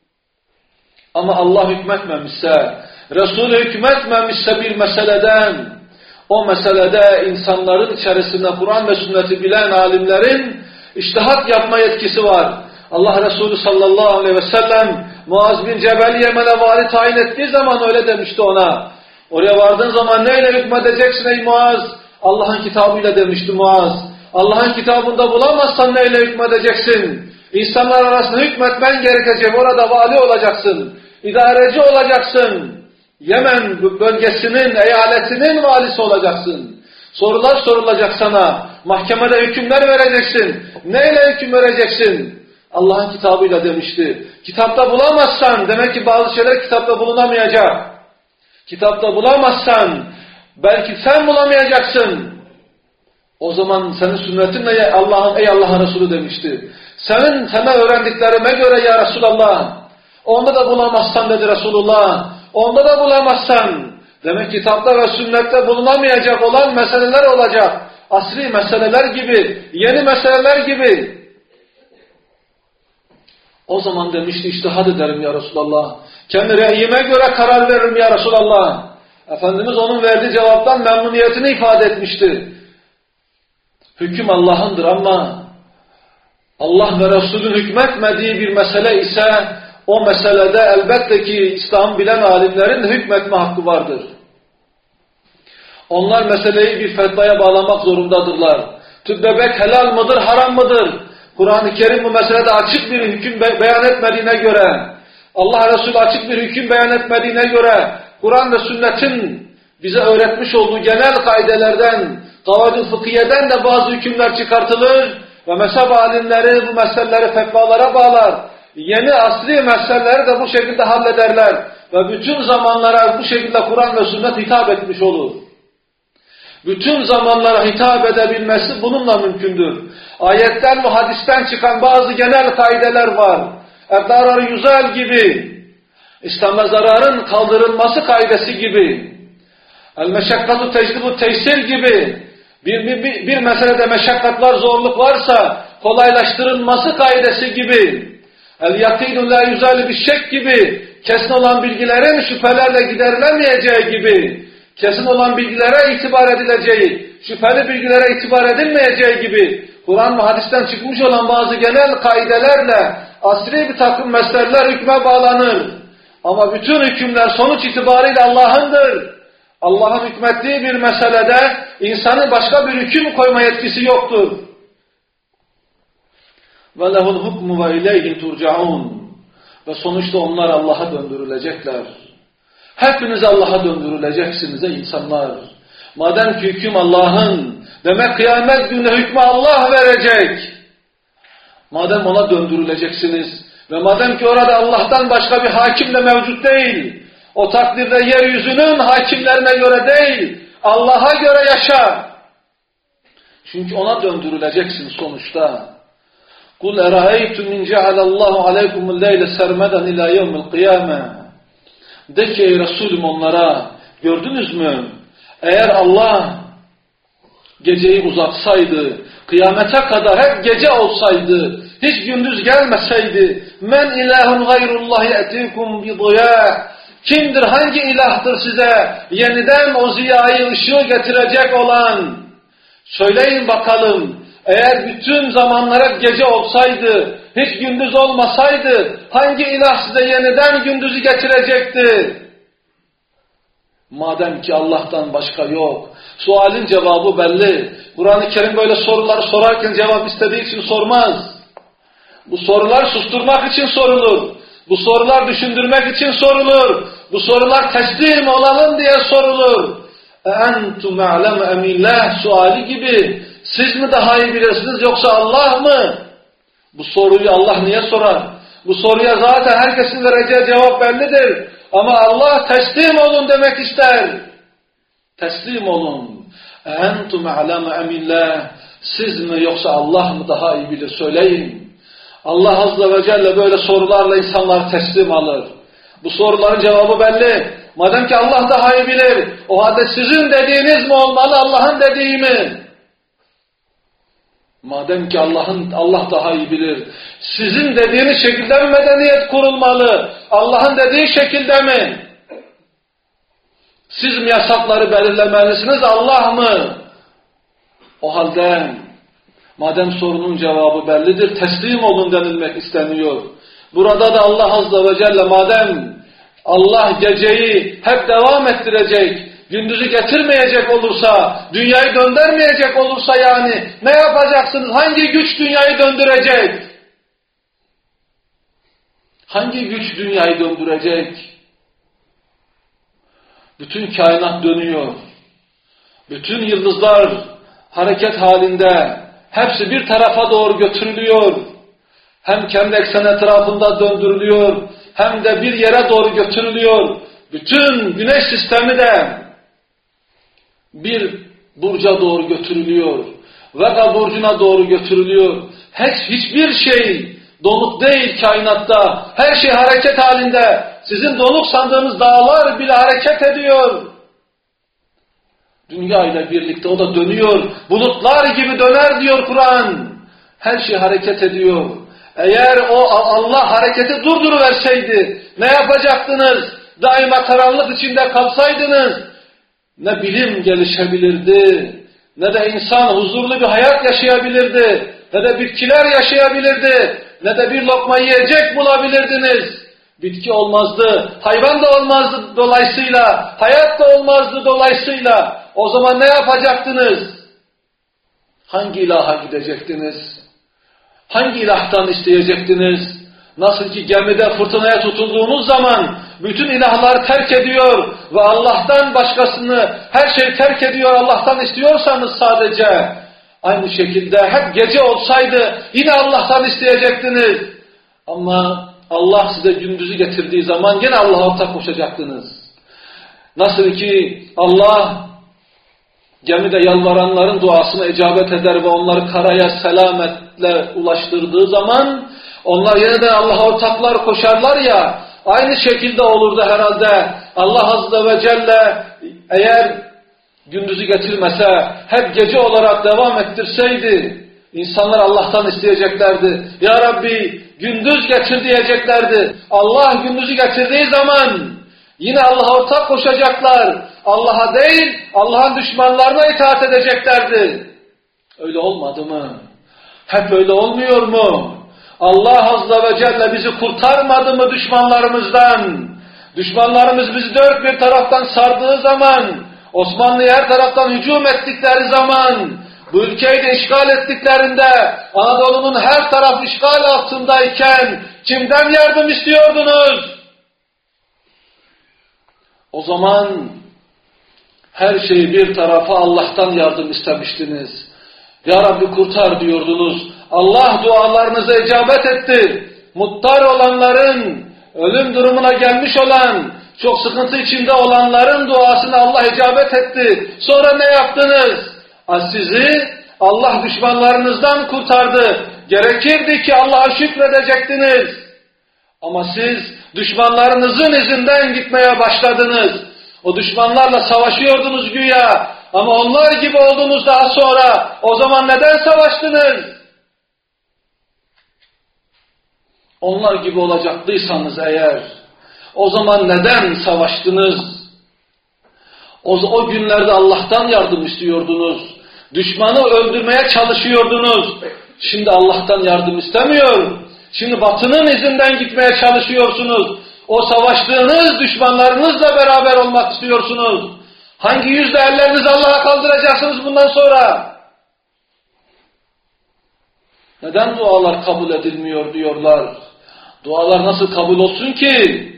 Ama Allah hükmetmemişse, Resul hükmetmemişse bir meseleden, o meselede insanların içerisinde Kur'an ve sünneti bilen alimlerin içtihat yapma yetkisi var. Allah Resulü sallallahu aleyhi ve sellem Muaz bin Cebel Yemen'e vali tayin ettiği zaman öyle demişti ona. Oraya vardığın zaman neyle hükmedeceksin ey Muaz? Allah'ın kitabıyla demişti Muaz. Allah'ın kitabında bulamazsan neyle hükmedeceksin? İnsanlar arasında hükmetmen gerekecek. Orada vali olacaksın. İdareci olacaksın. Yemen bölgesinin, eyaletinin valisi olacaksın. Sorular sorulacak sana. Mahkemede hükümler vereceksin. Neyle hüküm vereceksin? Allah'ın kitabıyla demişti. Kitapta bulamazsan, demek ki bazı şeyler kitapta bulunamayacak. Kitapta bulamazsan, belki sen bulamayacaksın. O zaman senin sünnetin ne ey Allah'ın Resulü demişti. Sana öğrendiklerime göre ya Resulallah, onda da bulamazsan dedi Resulullah. Onda da bulamazsan, demek kitapta ve sünnette bulunamayacak olan meseleler olacak. Asri meseleler gibi, yeni meseleler gibi. O zaman demişti içtihad ederim ya Resulallah. Kendi reyime göre karar veririm ya Resulallah. Efendimiz onun verdiği cevaptan memnuniyetini ifade etmişti. Hüküm Allah'ındır ama Allah ve Resul'ün hükmetmediği bir mesele ise o meselede elbette ki İslam bilen alimlerin hükmetme hakkı vardır. Onlar meseleyi bir fetvaya bağlamak zorundadırlar. Tüp bebek helal mıdır, haram mıdır? Kur'an-ı Kerim bu meselede açık bir hüküm beyan etmediğine göre, Allah Resulü açık bir hüküm beyan etmediğine göre, Kur'an ve sünnetin bize öğretmiş olduğu genel kaidelerden, kavaid-i fıkhiyeden de bazı hükümler çıkartılır ve mezhep alimleri bu meseleleri fetvalara bağlar. Yeni asri meseleleri de bu şekilde hallederler. ve bütün zamanlara bu şekilde Kur'an ve sünnet hitap etmiş olur. Bütün zamanlara hitap edebilmesi bununla mümkündür. Ayetten ve hadisten çıkan bazı genel kaideler var. Ebdarar yüzel gibi, İslam'a zararın kaldırılması kaidesi gibi, el-meşakkatu teclibu teysir gibi, bir meselede meşakkatlar, zorluk varsa kolaylaştırılması kaidesi gibi, el-yakînü la yüzâli bişşek gibi, kesin olan bilgilerin şüphelerle giderilemeyeceği gibi, kesin olan bilgilere itibar edileceği, şüpheli bilgilere itibar edilmeyeceği gibi, Kur'an ve hadisten çıkmış olan bazı genel kaidelerle asri bir takım meseleler hükme bağlanır. Ama bütün hükümler sonuç itibariyle Allah'ındır. Allah'ın hükmettiği bir meselede insanın başka bir hüküm koyma yetkisi yoktur. وَلَهُ الْحُكْمُ وَاِلَيْهِ تُرْجَعُونَ Ve sonuçta onlar Allah'a döndürülecekler. Hepiniz Allah'a döndürüleceksiniz ey insanlar. Madem ki hüküm Allah'ın, demek kıyamet günü hükmü Allah verecek. Madem ona döndürüleceksiniz ve madem ki orada Allah'tan başka bir hakim de mevcut değil, o takdirde yeryüzünün hakimlerine göre değil, Allah'a göre yaşa. Çünkü ona döndürüleceksin sonuçta. قُلْ اَرَأَيْتُمْ اِنْ جَعَلَ اللّٰهُ عَلَيْكُمُ اللَّيْلَ سَرْمَدًا اِلَى يَوْمِ الْقِيَامَةِ De ki ey Resulüm onlara, gördünüz mü? Eğer Allah geceyi uzatsaydı, kıyamete kadar hep gece olsaydı, hiç gündüz gelmeseydi, men ilahun gayrullahi etikum bidiyâ, kimdir, hangi ilahtır size yeniden o ziyayı, ışığı getirecek olan? Söyleyin bakalım, eğer bütün zamanlar hep gece olsaydı, hiç gündüz olmasaydı, hangi ilah size yeniden gündüzü getirecekti? Madem ki Allah'tan başka yok. Sualin cevabı belli. Kur'an-ı Kerim böyle soruları sorarken cevap istediği için sormaz. Bu sorular susturmak için sorulur. Bu sorular düşündürmek için sorulur. Bu sorular teslim olalım diye sorulur. اَاَنْتُمْ اَعْلَمَ اَمِلَّهِ suali gibi. Siz mi daha iyi bilirsiniz yoksa Allah mı? Bu soruyu Allah niye sorar? Bu soruya zaten herkesin vereceği cevap bellidir. Ama Allah teslim olun demek ister. Teslim olun. اَاَنْتُمْ اَعْلَمَ اَمِلَّهِ Siz mi yoksa Allah mı daha iyi bilir? Söyleyin. Allah Azze ve Celle böyle sorularla insanlar teslim alır. Bu soruların cevabı belli. Madem ki Allah daha iyi bilir, o halde sizin dediğiniz mi olmalı, Allah'ın dediği mi? Madem ki Allah daha iyi bilir, sizin dediğiniz şekilde mi medeniyet kurulmalı? Allah'ın dediği şekilde mi? Siz mi yasakları belirlemelisiniz, Allah mı? O halde madem sorunun cevabı bellidir, teslim olun denilmek isteniyor. Burada da Allah Azze ve Celle madem Allah geceyi hep devam ettirecek, gündüzü getirmeyecek olursa, dünyayı döndürmeyecek olursa yani ne yapacaksınız? Hangi güç dünyayı döndürecek? Hangi güç dünyayı döndürecek? Bütün kainat dönüyor. Bütün yıldızlar hareket halinde. Hepsi bir tarafa doğru götürülüyor. Hem kendi ekseni etrafında döndürülüyor, hem de bir yere doğru götürülüyor. Bütün güneş sistemi de bir burca doğru götürülüyor. Vega burcuna doğru götürülüyor. Hiçbir şey donuk değil kainatta. Her şey hareket halinde. Sizin donuk sandığınız dağlar bile hareket ediyor. Dünya ile birlikte o da dönüyor. Bulutlar gibi döner diyor Kur'an. Her şey hareket ediyor. Eğer o Allah hareketi durduruverseydi ne yapacaktınız? Daima karanlık içinde kalsaydınız ne bilim gelişebilirdi, ne de insan huzurlu bir hayat yaşayabilirdi, ne de bitkiler yaşayabilirdi, ne de bir lokma yiyecek bulabilirdiniz. Bitki olmazdı, hayvan da olmazdı dolayısıyla, hayat da olmazdı dolayısıyla. O zaman ne yapacaktınız? Hangi ilaha gidecektiniz? Hangi ilahtan isteyecektiniz? Nasıl ki gemide fırtınaya tutulduğunuz zaman bütün ilahları terk ediyor ve Allah'tan başkasını her şey terk ediyor, Allah'tan istiyorsanız sadece, aynı şekilde hep gece olsaydı yine Allah'tan isteyecektiniz. Ama Allah size gündüzü getirdiği zaman yine Allah'a ortak koşacaktınız. Nasıl ki Allah gemide yalvaranların duasına icabet eder ve onları karaya selametle ulaştırdığı zaman onlar yeniden Allah'a ortaklar koşarlar ya, aynı şekilde olurdu herhalde. Allah Azze ve Celle eğer gündüzü getirmese, hep gece olarak devam ettirseydi, insanlar Allah'tan isteyeceklerdi. Ya Rabbi gündüz getir diyeceklerdi. Allah gündüzü getirdiği zaman yine Allah'a ortak koşacaklar. Allah'a değil, Allah'ın düşmanlarına itaat edeceklerdi. Öyle olmadı mı? Hep öyle olmuyor mu? Allah Azze ve Celle bizi kurtarmadı mı düşmanlarımızdan? Düşmanlarımız bizi dört bir taraftan sardığı zaman, Osmanlı'ya her taraftan hücum ettikleri zaman, bu ülkeyi de işgal ettiklerinde, Anadolu'nun her tarafı işgal altındayken kimden yardım istiyordunuz? O zaman her şeyi bir tarafa Allah'tan yardım istemiştiniz. Ya Rabbi kurtar diyordunuz. Allah dualarınıza icabet etti. Muttar olanların, ölüm durumuna gelmiş olan, çok sıkıntı içinde olanların duasına Allah icabet etti. Sonra ne yaptınız? Sizi Allah düşmanlarınızdan kurtardı. Gerekirdi ki Allah'a şükredecektiniz. Ama siz düşmanlarınızın izinden gitmeye başladınız. O düşmanlarla savaşıyordunuz güya. Ama onlar gibi oldunuz daha sonra. O zaman neden savaştınız? Onlar gibi olacaklıysanız eğer, o zaman neden savaştınız? O günlerde Allah'tan yardım istiyordunuz. Düşmanı öldürmeye çalışıyordunuz. Şimdi Allah'tan yardım istemiyor. Şimdi batının izinden gitmeye çalışıyorsunuz. O savaştığınız düşmanlarınızla beraber olmak istiyorsunuz. Hangi yüzle ellerinizi Allah'a kaldıracaksınız bundan sonra? Neden dualar kabul edilmiyor diyorlar. Dualar nasıl kabul olsun ki?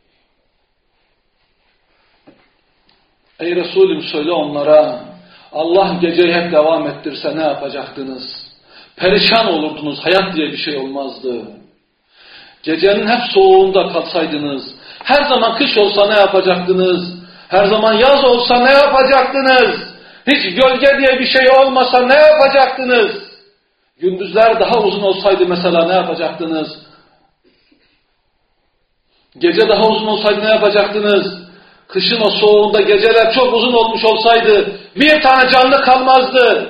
Ey Resulüm söyle onlara, Allah geceyi hep devam ettirse ne yapacaktınız? Perişan olurdunuz, hayat diye bir şey olmazdı. Gecenin hep soğuğunda kalsaydınız, her zaman kış olsa ne yapacaktınız? Her zaman yaz olsa ne yapacaktınız? Hiç gölge diye bir şey olmasa ne yapacaktınız? Gündüzler daha uzun olsaydı mesela ne yapacaktınız? Gece daha uzun olsaydı ne yapacaktınız? Kışın o soğuğunda geceler çok uzun olmuş olsaydı bir tane canlı kalmazdı.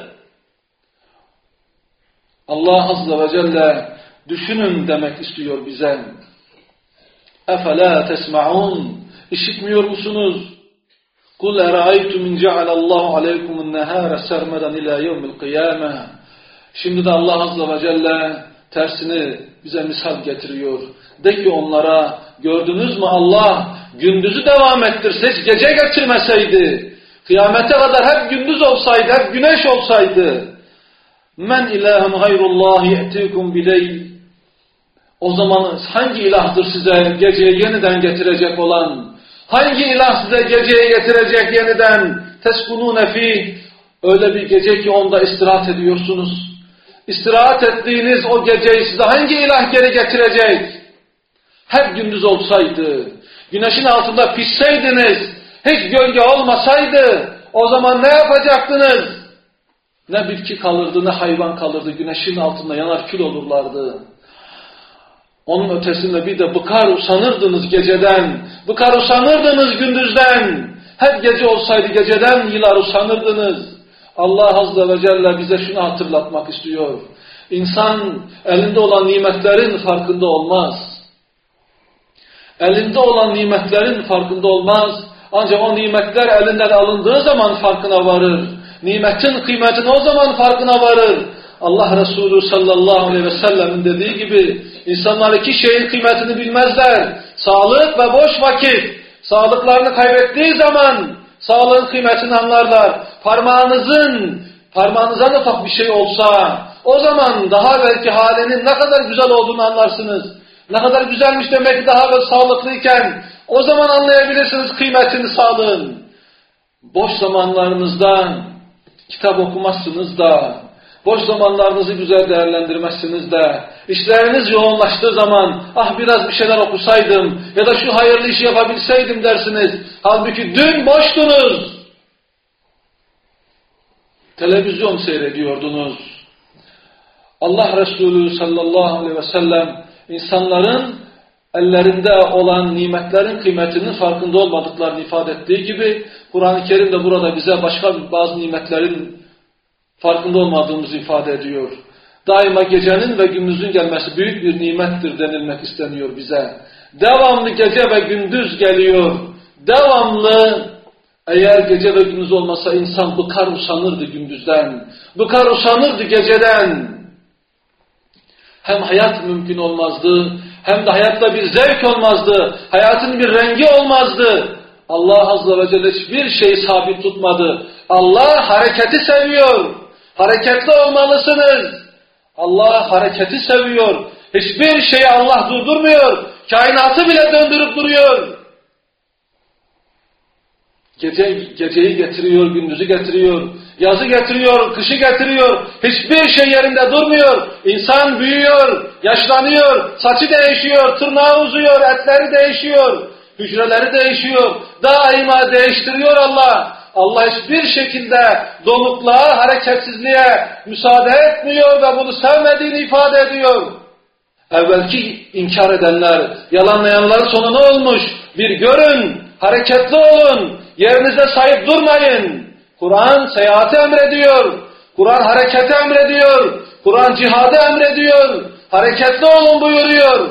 Allah Azze ve Celle düşünün demek istiyor bize. اَفَلَا تَسْمَعُونَ İşitmiyor musunuz? قُلْ اَرَأَيْتُمْ اِنْ جَعَلَ اللّٰهُ عَلَيْكُمُ النَّهَارَ سَرْمَدًا اِلَى يَوْمِ الْقِيَامَةِ Şimdi de Allah Azze ve Celle tersini bize misal getiriyor. De ki onlara, gördünüz mü Allah gündüzü devam ettirse, hiç gece getirmeseydi, kıyamete kadar hep gündüz olsaydı, hep güneş olsaydı, men ilahum hayrullahi ye'tikum bileyl. O zaman hangi ilahtır size geceyi yeniden getirecek olan? Hangi ilah size geceyi getirecek yeniden? Teskunune fih. Öyle bir gece ki onda istirahat ediyorsunuz. İstirahat ettiğiniz o geceyi size hangi ilah geri getirecek? Hep gündüz olsaydı, güneşin altında pişseydiniz, hiç gölge olmasaydı, o zaman ne yapacaktınız? Ne bitki kalırdı, ne hayvan kalırdı, güneşin altında yanar kül olurlardı. Onun ötesinde bir de bıkar usanırdınız geceden, bıkar usanırdınız gündüzden. Hep gece olsaydı geceden yılar usanırdınız. Allah Azze ve Celle bize şunu hatırlatmak istiyor. İnsan elinde olan nimetlerin farkında olmaz. Elinde olan nimetlerin farkında olmaz. Ancak o nimetler elinden alındığı zaman farkına varır. Nimetin kıymetini o zaman farkına varır. Allah Resulü sallallahu aleyhi ve sellem'in dediği gibi insanlar iki şeyin kıymetini bilmezler. Sağlık ve boş vakit. Sağlıklarını kaybettiği zaman sağlığın kıymetini anlarlar. Parmağınızdan ufak bir şey olsa o zaman daha belki halinin ne kadar güzel olduğunu anlarsınız. Ne kadar güzelmiş demek ki daha sağlıklıyken o zaman anlayabilirsiniz kıymetini sağlığın. Boş zamanlarınızda kitap okumazsınız da boş zamanlarınızı güzel değerlendirmezsiniz de, işleriniz yoğunlaştığı zaman, ah biraz bir şeyler okusaydım ya da şu hayırlı işi yapabilseydim dersiniz. Halbuki dün boştunuz. Televizyon seyrediyordunuz. Allah Resulü sallallahu aleyhi ve sellem insanların ellerinde olan nimetlerin kıymetinin farkında olmadıklarını ifade ettiği gibi Kur'an-ı Kerim de burada bize başka bazı nimetlerin farkında olmadığımızı ifade ediyor. Daima gecenin ve gündüzün gelmesi büyük bir nimettir denilmek isteniyor bize. Devamlı gece ve gündüz geliyor. Devamlı. Eğer gece ve gündüz olmasa insan bıkar usanırdı gündüzden. Bıkar usanırdı geceden. Hem hayat mümkün olmazdı, hem de hayatta bir zevk olmazdı. Hayatın bir rengi olmazdı. Allah Azze ve Celle hiçbir şeyi sabit tutmadı. Allah hareketi seviyor. Hareketli olmalısınız. Allah hareketi seviyor. Hiçbir şeyi Allah durdurmuyor. Kainatı bile döndürüp duruyor. Geceyi getiriyor, gündüzü getiriyor, yazı getiriyor, kışı getiriyor. Hiçbir şey yerinde durmuyor. İnsan büyüyor, yaşlanıyor, saçı değişiyor, tırnağı uzuyor, etleri değişiyor, hücreleri değişiyor. Daima değiştiriyor Allah. Allah hiçbir şekilde donukluğa, hareketsizliğe müsaade etmiyor ve bunu sevmediğini ifade ediyor. Evvelki inkar edenler, yalanlayanların sonu ne olmuş? Bir görün, hareketli olun, yerinizde sayıp durmayın. Kur'an seyahati emrediyor, Kur'an hareketi emrediyor, Kur'an cihadı emrediyor, hareketli olun buyuruyor.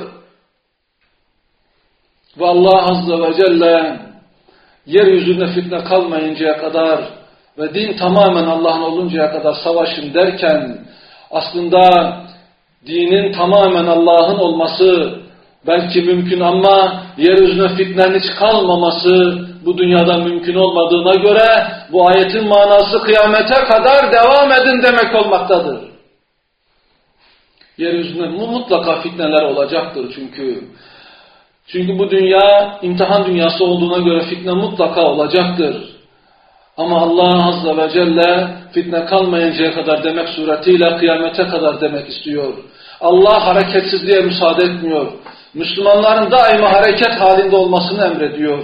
Ve Allah Azze ve Celle yeryüzünde fitne kalmayıncaya kadar ve din tamamen Allah'ın oluncaya kadar savaşın derken aslında dinin tamamen Allah'ın olması belki mümkün ama yeryüzüne fitnenin hiç kalmaması bu dünyada mümkün olmadığına göre bu ayetin manası kıyamete kadar devam edin demek olmaktadır. Yeryüzünde mutlaka fitneler olacaktır çünkü. Çünkü bu dünya imtihan dünyası olduğuna göre fitne mutlaka olacaktır. Ama Allah Azze ve Celle fitne kalmayıncaya kadar demek suretiyle kıyamete kadar demek istiyor. Allah hareketsizliğe müsaade etmiyor. Müslümanların daima hareket halinde olmasını emrediyor.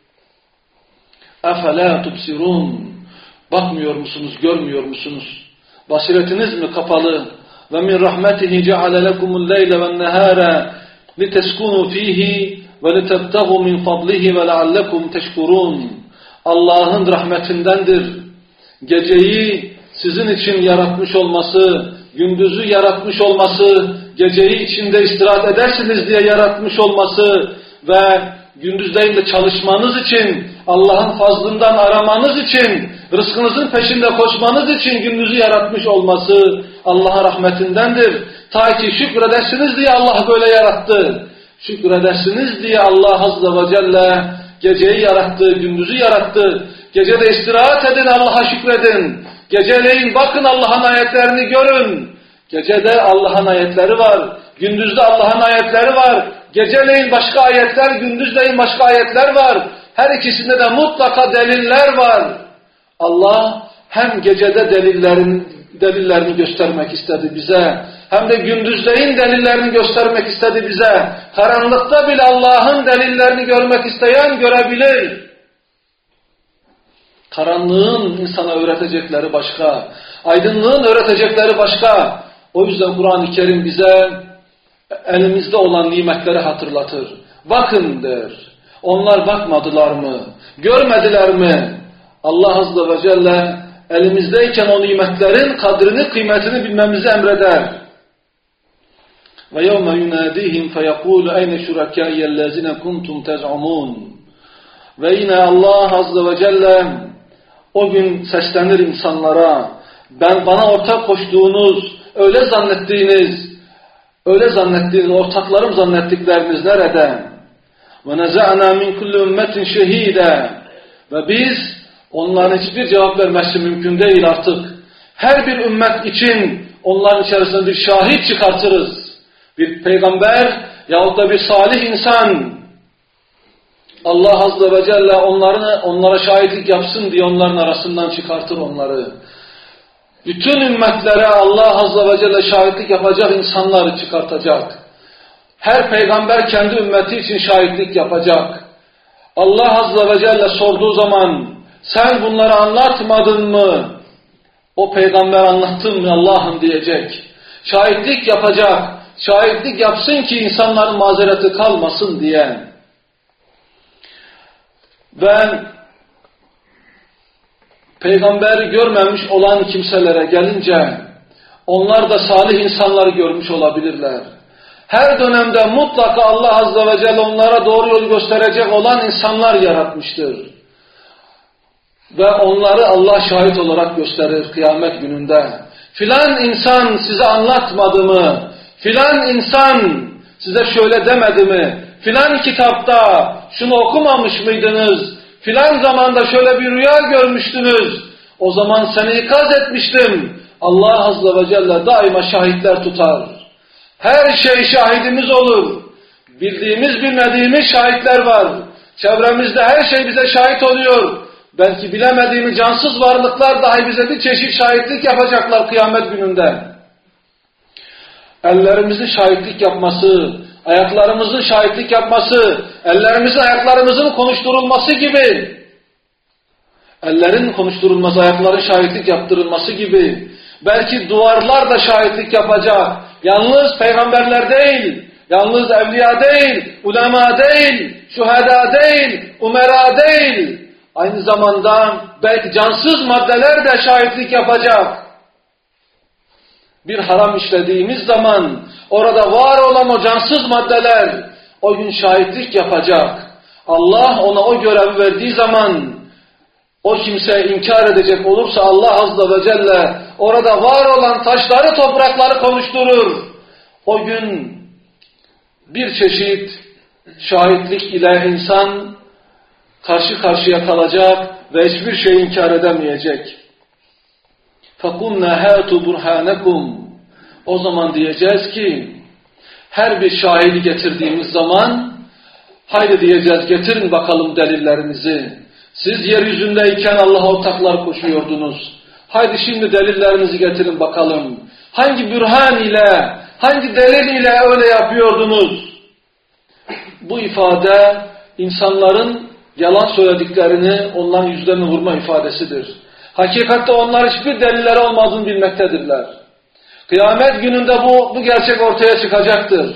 اَفَلَا تُبْصِرُونَ Bakmıyor musunuz, görmüyor musunuz? Basiretiniz mi kapalı? وَمِنْ رَحْمَتِهِ جَعَلَ لَكُمُ اللَّيْلَ وَالنَّهَارَ لِتَسْكُنُوا ف۪يهِ وَلِتَبْتَغُوا مِنْ فَضْلِهِ وَلَعَلَّكُمْ تَشْكُرُونَ Allah'ın rahmetindendir. Geceyi sizin için yaratmış olması, gündüzü yaratmış olması, geceyi içinde istirahat edersiniz diye yaratmış olması ve gündüzleyin de çalışmanız için, Allah'ın fazlından aramanız için, rızkınızın peşinde koşmanız için gündüzü yaratmış olması Allah'ın rahmetindendir. Ta ki şükredesiniz diye Allah böyle yarattı. Şükredesiniz diye Allah Azze ve Celle geceyi yarattı, gündüzü yarattı. Gecede istirahat edin, Allah'a şükredin. Geceleyin bakın Allah'ın ayetlerini görün. Gecede Allah'ın ayetleri var. Gündüzde Allah'ın ayetleri var. Geceleyin başka ayetler, gündüzleyin başka ayetler var. Her ikisinde de mutlaka deliller var. Allah hem gecede delillerini göstermek istedi bize, hem de gündüzleyin delillerini göstermek istedi bize. Karanlıkta bile Allah'ın delillerini görmek isteyen görebilir. Karanlığın insana öğretecekleri başka, aydınlığın öğretecekleri başka. O yüzden Kur'an-ı Kerim bize elimizde olan nimetleri hatırlatır. Bakın der. Onlar bakmadılar mı? Görmediler mi? Allah Azze ve Celle elimizdeyken o nimetlerin kadrini, kıymetini bilmemizi emreder. Ve yevme yunadihim feyekulu eyne şurakâiyellezine kuntum tez'umûn. Ve yine Allah Azze ve Celle o gün seslenir insanlara. Bana ortak koştuğunuz, öyle zannettiğiniz, ortaklarım zannettikleriniz nerede? وَنَزَعْنَا مِنْ كُلِّ اُمَّةٍ شَه۪يدًا Ve biz onların hiçbir cevap vermesi mümkün değil artık. Her bir ümmet için onların içerisinde bir şahit çıkartırız. Bir peygamber yahut da bir salih insan. Allah Azze ve Celle onlara şahitlik yapsın diye onların arasından çıkartır onları. Bütün ümmetlere Allah Azze ve Celle şahitlik yapacak insanları çıkartacak. Her peygamber kendi ümmeti için şahitlik yapacak. Allah Azze ve Celle sorduğu zaman sen bunları anlatmadın mı? O peygamber anlattın mı Allah'ım diyecek. Şahitlik yapacak. Şahitlik yapsın ki insanların mazereti kalmasın diye. Ve peygamberi görmemiş olan kimselere gelince onlar da salih insanları görmüş olabilirler. Her dönemde mutlaka Allah Azze ve Celle onlara doğru yolu gösterecek olan insanlar yaratmıştır. Ve onları Allah şahit olarak gösterir kıyamet gününde. Filan insan size anlatmadı mı? Filan insan size şöyle demedi mi? Filan kitapta şunu okumamış mıydınız? Filan zamanda şöyle bir rüya görmüştünüz. O zaman seni ikaz etmiştim. Allah Azze ve Celle daima şahitler tutar. Her şey şahidimiz olur. Bildiğimiz bilmediğimiz şahitler var. Çevremizde her şey bize şahit oluyor. Belki bilemediğimiz cansız varlıklar dahi bize bir çeşit şahitlik yapacaklar kıyamet gününde. Ellerimizin şahitlik yapması, ayaklarımızın şahitlik yapması, ellerimizin ayaklarımızın konuşturulması gibi, ellerin konuşturulması, ayakların şahitlik yaptırılması gibi, belki duvarlar da şahitlik yapacak. Yalnız peygamberler değil, yalnız evliya değil, ulema değil, şuhada değil, umera değil. Aynı zamanda belki cansız maddeler de şahitlik yapacak. Bir haram işlediğimiz zaman orada var olan o cansız maddeler o gün şahitlik yapacak. Allah ona o görevi verdiği zaman o kimse inkar edecek olursa Allah Azze ve Celle orada var olan taşları, toprakları konuşturur. O gün bir çeşit şahitlik ile insan karşı karşıya kalacak ve hiçbir şey inkar edemeyecek. فَقُلْنَا هَاتُ بُرْحَانَكُمْ O zaman diyeceğiz ki her bir şahidi getirdiğimiz zaman haydi diyeceğiz getirin bakalım delillerinizi. Siz yeryüzündeyken Allah'a ortaklar koşuyordunuz. Haydi şimdi delillerinizi getirin bakalım. Hangi bürhan ile, hangi delil ile öyle yapıyordunuz? Bu ifade insanların yalan söylediklerini onların yüzlerine vurma ifadesidir. Hakikatte onlar hiçbir delilleri olmadığını bilmektedirler. Kıyamet gününde bu gerçek ortaya çıkacaktır.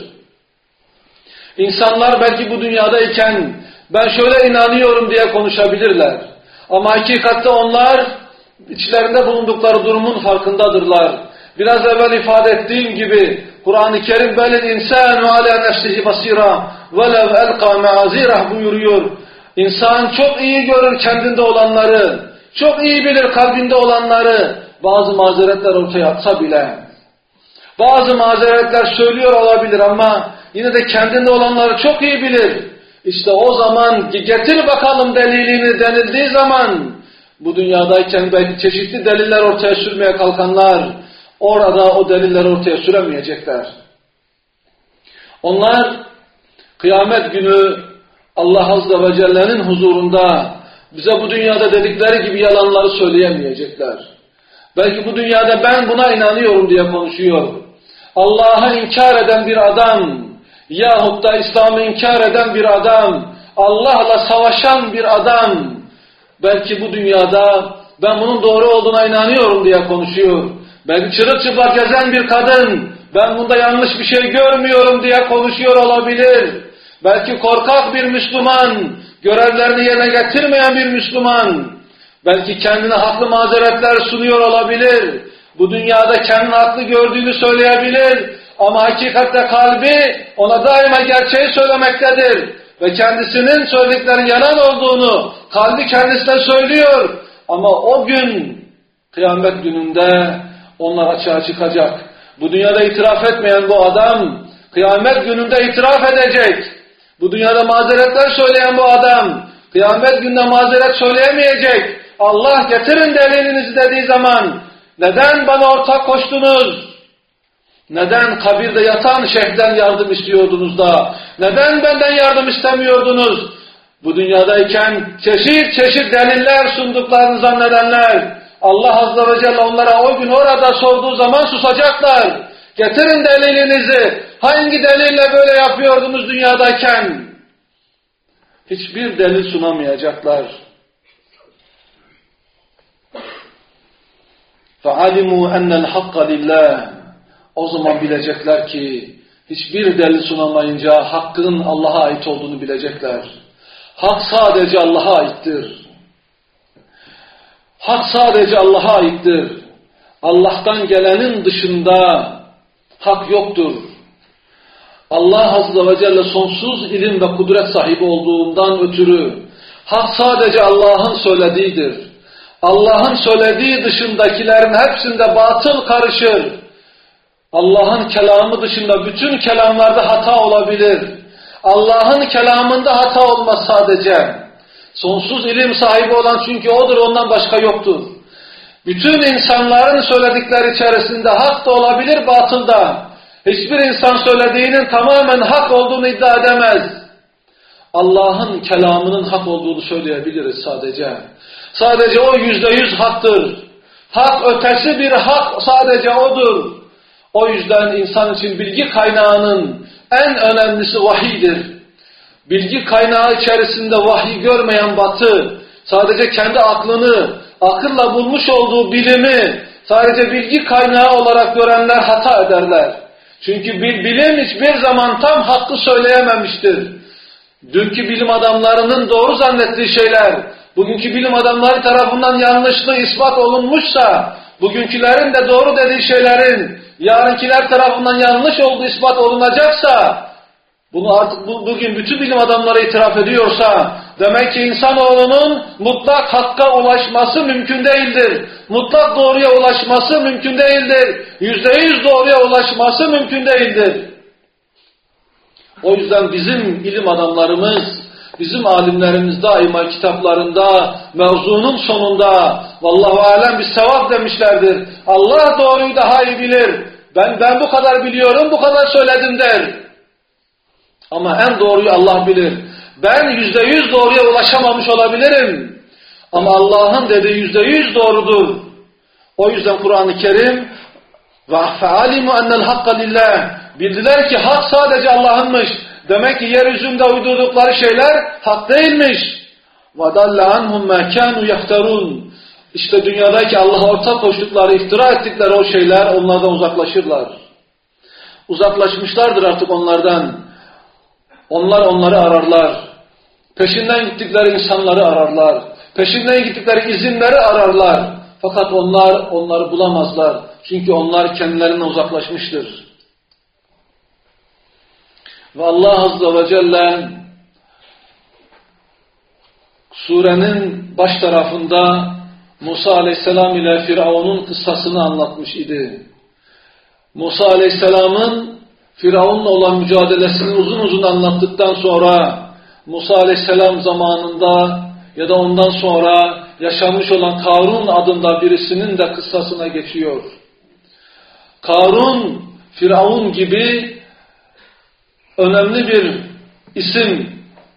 İnsanlar belki bu dünyadayken ben şöyle inanıyorum diye konuşabilirler. Ama hakikatte onlar içlerinde bulundukları durumun farkındadırlar. Biraz evvel ifade ettiğim gibi Kur'an-ı Kerim belil insanu ala nefsihi basira velev elqa meazirah buyuruyor. İnsan çok iyi görür kendinde olanları, çok iyi bilir kalbinde olanları, bazı mazeretler ortaya atsa bile. Bazı mazeretler söylüyor olabilir ama yine de kendinde olanları çok iyi bilir. İşte o zaman getir bakalım delilini denildiği zaman bu dünyadayken belki çeşitli deliller ortaya sürmeye kalkanlar orada o deliller ortaya süremeyecekler. Onlar kıyamet günü Allah Azze ve Celle'nin huzurunda bize bu dünyada dedikleri gibi yalanları söyleyemeyecekler. Belki bu dünyada ben buna inanıyorum diye konuşuyor. Allah'ı inkar eden bir adam yahut da İslam'ı inkar eden bir adam, Allah'la savaşan bir adam belki bu dünyada ben bunun doğru olduğuna inanıyorum diye konuşuyor. Belki çırılçıplak gezen bir kadın ben bunda yanlış bir şey görmüyorum diye konuşuyor olabilir. Belki korkak bir Müslüman, görevlerini yerine getirmeyen bir Müslüman, belki kendine haklı mazeretler sunuyor olabilir. Bu dünyada kendini haklı gördüğünü söyleyebilir. Ama hakikatte kalbi ona daima gerçeği söylemektedir. Ve kendisinin söyledikleri yalan olduğunu kalbi kendisine söylüyor. Ama o gün, kıyamet gününde onlar açığa çıkacak. Bu dünyada itiraf etmeyen bu adam, kıyamet gününde itiraf edecek. Bu dünyada mazeretler söyleyen bu adam, kıyamet gününde mazeret söyleyemeyecek. Allah getirin delilinizi dediği zaman, neden bana ortak koştunuz? Neden kabirde yatan şeyhten yardım istiyordunuz da? Neden benden yardım istemiyordunuz? Bu dünyadayken çeşit çeşit deliller sunduklarını zannedenler, Allah Azze ve Celle onlara o gün orada sorduğu zaman susacaklar. Getirin delilinizi. Hangi delille böyle yapıyordunuz dünyadayken? Hiçbir delil sunamayacaklar. فَعَلِمُوا اَنَّ الْحَقَّ لِلّٰهِ O zaman bilecekler ki hiçbir delil sunamayınca hakkın Allah'a ait olduğunu bilecekler. Hak sadece Allah'a aittir. Hak sadece Allah'a aittir. Allah'tan gelenin dışında hak yoktur. Allah Azze ve Celle sonsuz ilim ve kudret sahibi olduğundan ötürü hak sadece Allah'ın söylediğidir. Allah'ın söylediği dışındakilerin hepsinde batıl karışır. Allah'ın kelamı dışında bütün kelamlarda hata olabilir. Allah'ın kelamında hata olmaz sadece. Sonsuz ilim sahibi olan çünkü O'dur, ondan başka yoktur. Bütün insanların söyledikleri içerisinde hak da olabilir, batıl da. Hiçbir insan söylediğinin tamamen hak olduğunu iddia edemez. Allah'ın kelamının hak olduğunu söyleyebiliriz sadece. Sadece o %100 haktır. Hak ötesi bir hak sadece O'dur. O yüzden insan için bilgi kaynağının en önemlisi vahiydir. Bilgi kaynağı içerisinde vahiy görmeyen Batı, sadece kendi aklını, akılla bulmuş olduğu bilimi sadece bilgi kaynağı olarak görenler hata ederler. Çünkü bilim hiçbir zaman tam hakkı söyleyememiştir. Dünkü bilim adamlarının doğru zannettiği şeyler, bugünkü bilim adamları tarafından yanlışlığı ispat olunmuşsa, bugünkülerin de doğru dediği şeylerin yarınkiler tarafından yanlış olduğu ispat olunacaksa, bunu artık bugün bütün bilim adamları itiraf ediyorsa, demek ki insanoğlunun mutlak hakka ulaşması mümkün değildir. Mutlak doğruya ulaşması mümkün değildir. %100 doğruya ulaşması mümkün değildir. O yüzden bizim ilim adamlarımız, bizim alimlerimiz daima kitaplarında, mevzunun sonunda vallahu alem bir sevap demişlerdir. Allah doğruyu daha iyi bilir. Ben bu kadar biliyorum, bu kadar söyledim der. Ama en doğruyu Allah bilir. Ben %100 doğruya ulaşamamış olabilirim. Ama Allah'ın dediği %100 doğrudur. O yüzden Kur'an-ı Kerim وَفَعَلِمُوا اَنَّ الْحَقَّ لِلّٰهِ Bildiler ki hak sadece Allah'ınmış. Demek ki yeryüzünde uydurdukları şeyler hak değilmiş. وَدَلَّ عَنْهُمْ مَا كَانُوا يَفْتَرُونَ İşte dünyadaki Allah'a ortak koştukları, iftira ettikleri o şeyler onlardan uzaklaşırlar. Uzaklaşmışlardır artık onlardan. Onlar onları ararlar. Peşinden gittikleri insanları ararlar. Peşinden gittikleri izinleri ararlar. Fakat onlar onları bulamazlar. Çünkü onlar kendilerinden uzaklaşmıştır. Ve Allah Azze ve Celle surenin baş tarafında Musa Aleyhisselam ile Firavun'un kıssasını anlatmış idi. Musa Aleyhisselam'ın Firavun'la olan mücadelesini uzun uzun anlattıktan sonra Musa Aleyhisselam zamanında ya da ondan sonra yaşanmış olan Karun adında birisinin de kıssasına geçiyor. Karun, Firavun gibi önemli bir isim.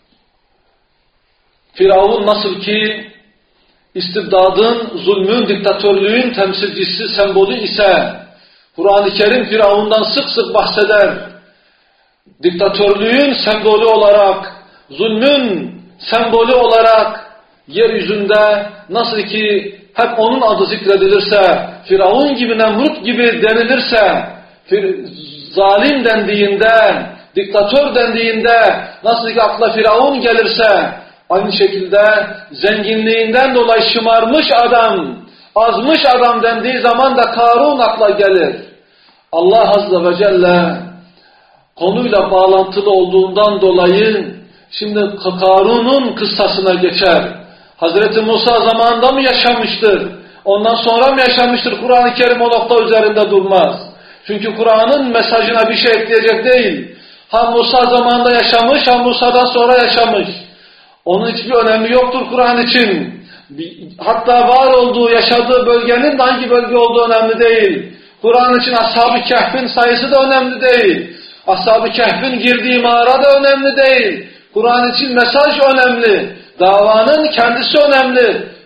Firavun nasıl ki istibdadın, zulmün, diktatörlüğün temsilcisi, sembolü ise Kur'an-ı Kerim Firavun'dan sık sık bahseder. Diktatörlüğün sembolü olarak, zulmün sembolü olarak yeryüzünde nasıl ki hep onun adı zikredilirse, Firavun gibi, Nemrut gibi denilirse, zalim dendiğinde, diktatör dendiğinde nasıl ki akla Firavun gelirse, aynı şekilde zenginliğinden dolayı şımarmış adam, azmış adam dendiği zaman da Karun akla gelir. Allah Azze ve Celle konuyla bağlantılı olduğundan dolayı şimdi Karun'un kıssasına geçer. Hazreti Musa zamanında mı yaşamıştır? Ondan sonra mı yaşamıştır? Kur'an-ı Kerim o nokta üzerinde durmaz. Çünkü Kur'an'ın mesajına bir şey ekleyecek değil. Ha Musa zamanında yaşamış, ha Musa'dan sonra yaşamış. Onun hiçbir önemi yoktur Kur'an için. Hatta var olduğu, yaşadığı bölgenin de hangi bölge olduğu önemli değil. Kur'an için Ashab-ı Kehf'in sayısı da önemli değil. Ashab-ı Kehf'in girdiği mağara da önemli değil. Kur'an için mesaj önemli. Davanın kendisi önemli.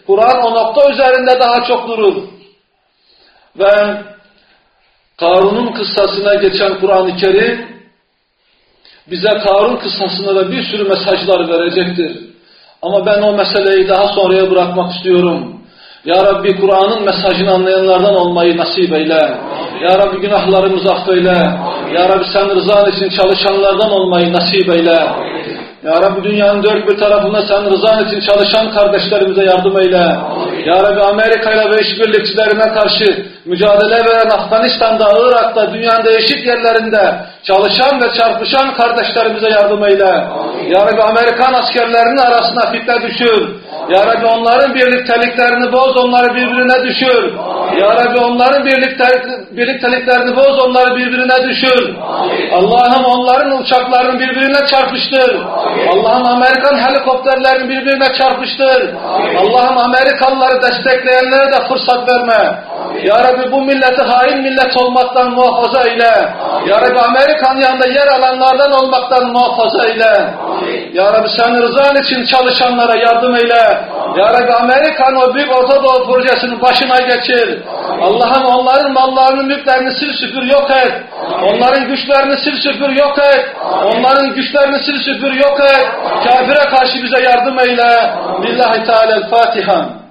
Kur'an o nokta üzerinde daha çok durur. Ve Karun'un kıssasına geçen Kur'an-ı Kerim bize Karun kıssasında da bir sürü mesajlar verecektir. Ama ben o meseleyi daha sonraya bırakmak istiyorum. Ya Rabbi Kur'an'ın mesajını anlayanlardan olmayı nasip eyle. Ya Rabbi günahlarımızı affeyle. Ya Rabbi sen rızan için çalışanlardan olmayı nasip eyle. Ya Rabbi dünyanın dört bir tarafında sen rızan için çalışan kardeşlerimize yardım eyle. Ya Rabbi Amerika'yla ve işbirlikçilerine karşı mücadele veren Afganistan'da, Irak'ta, dünyanın değişik yerlerinde çalışan ve çarpışan kardeşlerimize yardım eyle. Ya Rabbi Amerikan askerlerinin arasına fitne düşür. Ya Rabbi onların birlikteliklerini boz, onları birbirine düşür. Ya Rabbi onların birlikteliklerini boz, onları birbirine düşür. Allah'ım onların uçaklarını birbirine çarpıştır. Allah'ım Amerikan helikopterlerini birbirine çarpıştır. Allah'ım Amerikalıları destekleyenlere de fırsat verme. Ya Rabbi bu milleti hain millet olmaktan muhafaza eyle. Ya Rabbi Amerikan yanında yer alanlardan olmaktan muhafaza eyle. Ya Rabbi sen rızan için çalışanlara yardım eyle. Ya Rabbi Amerikan o büyük Orta Doğu projesinin başına geçir. Allah'ım onların mallarını, mülklerini sil süpür yok et. Onların güçlerini sil süpür yok et. Onların güçlerini sil süpür yok et. Kafire karşı bize yardım eyle. Billahi Teala'l-Fatiha.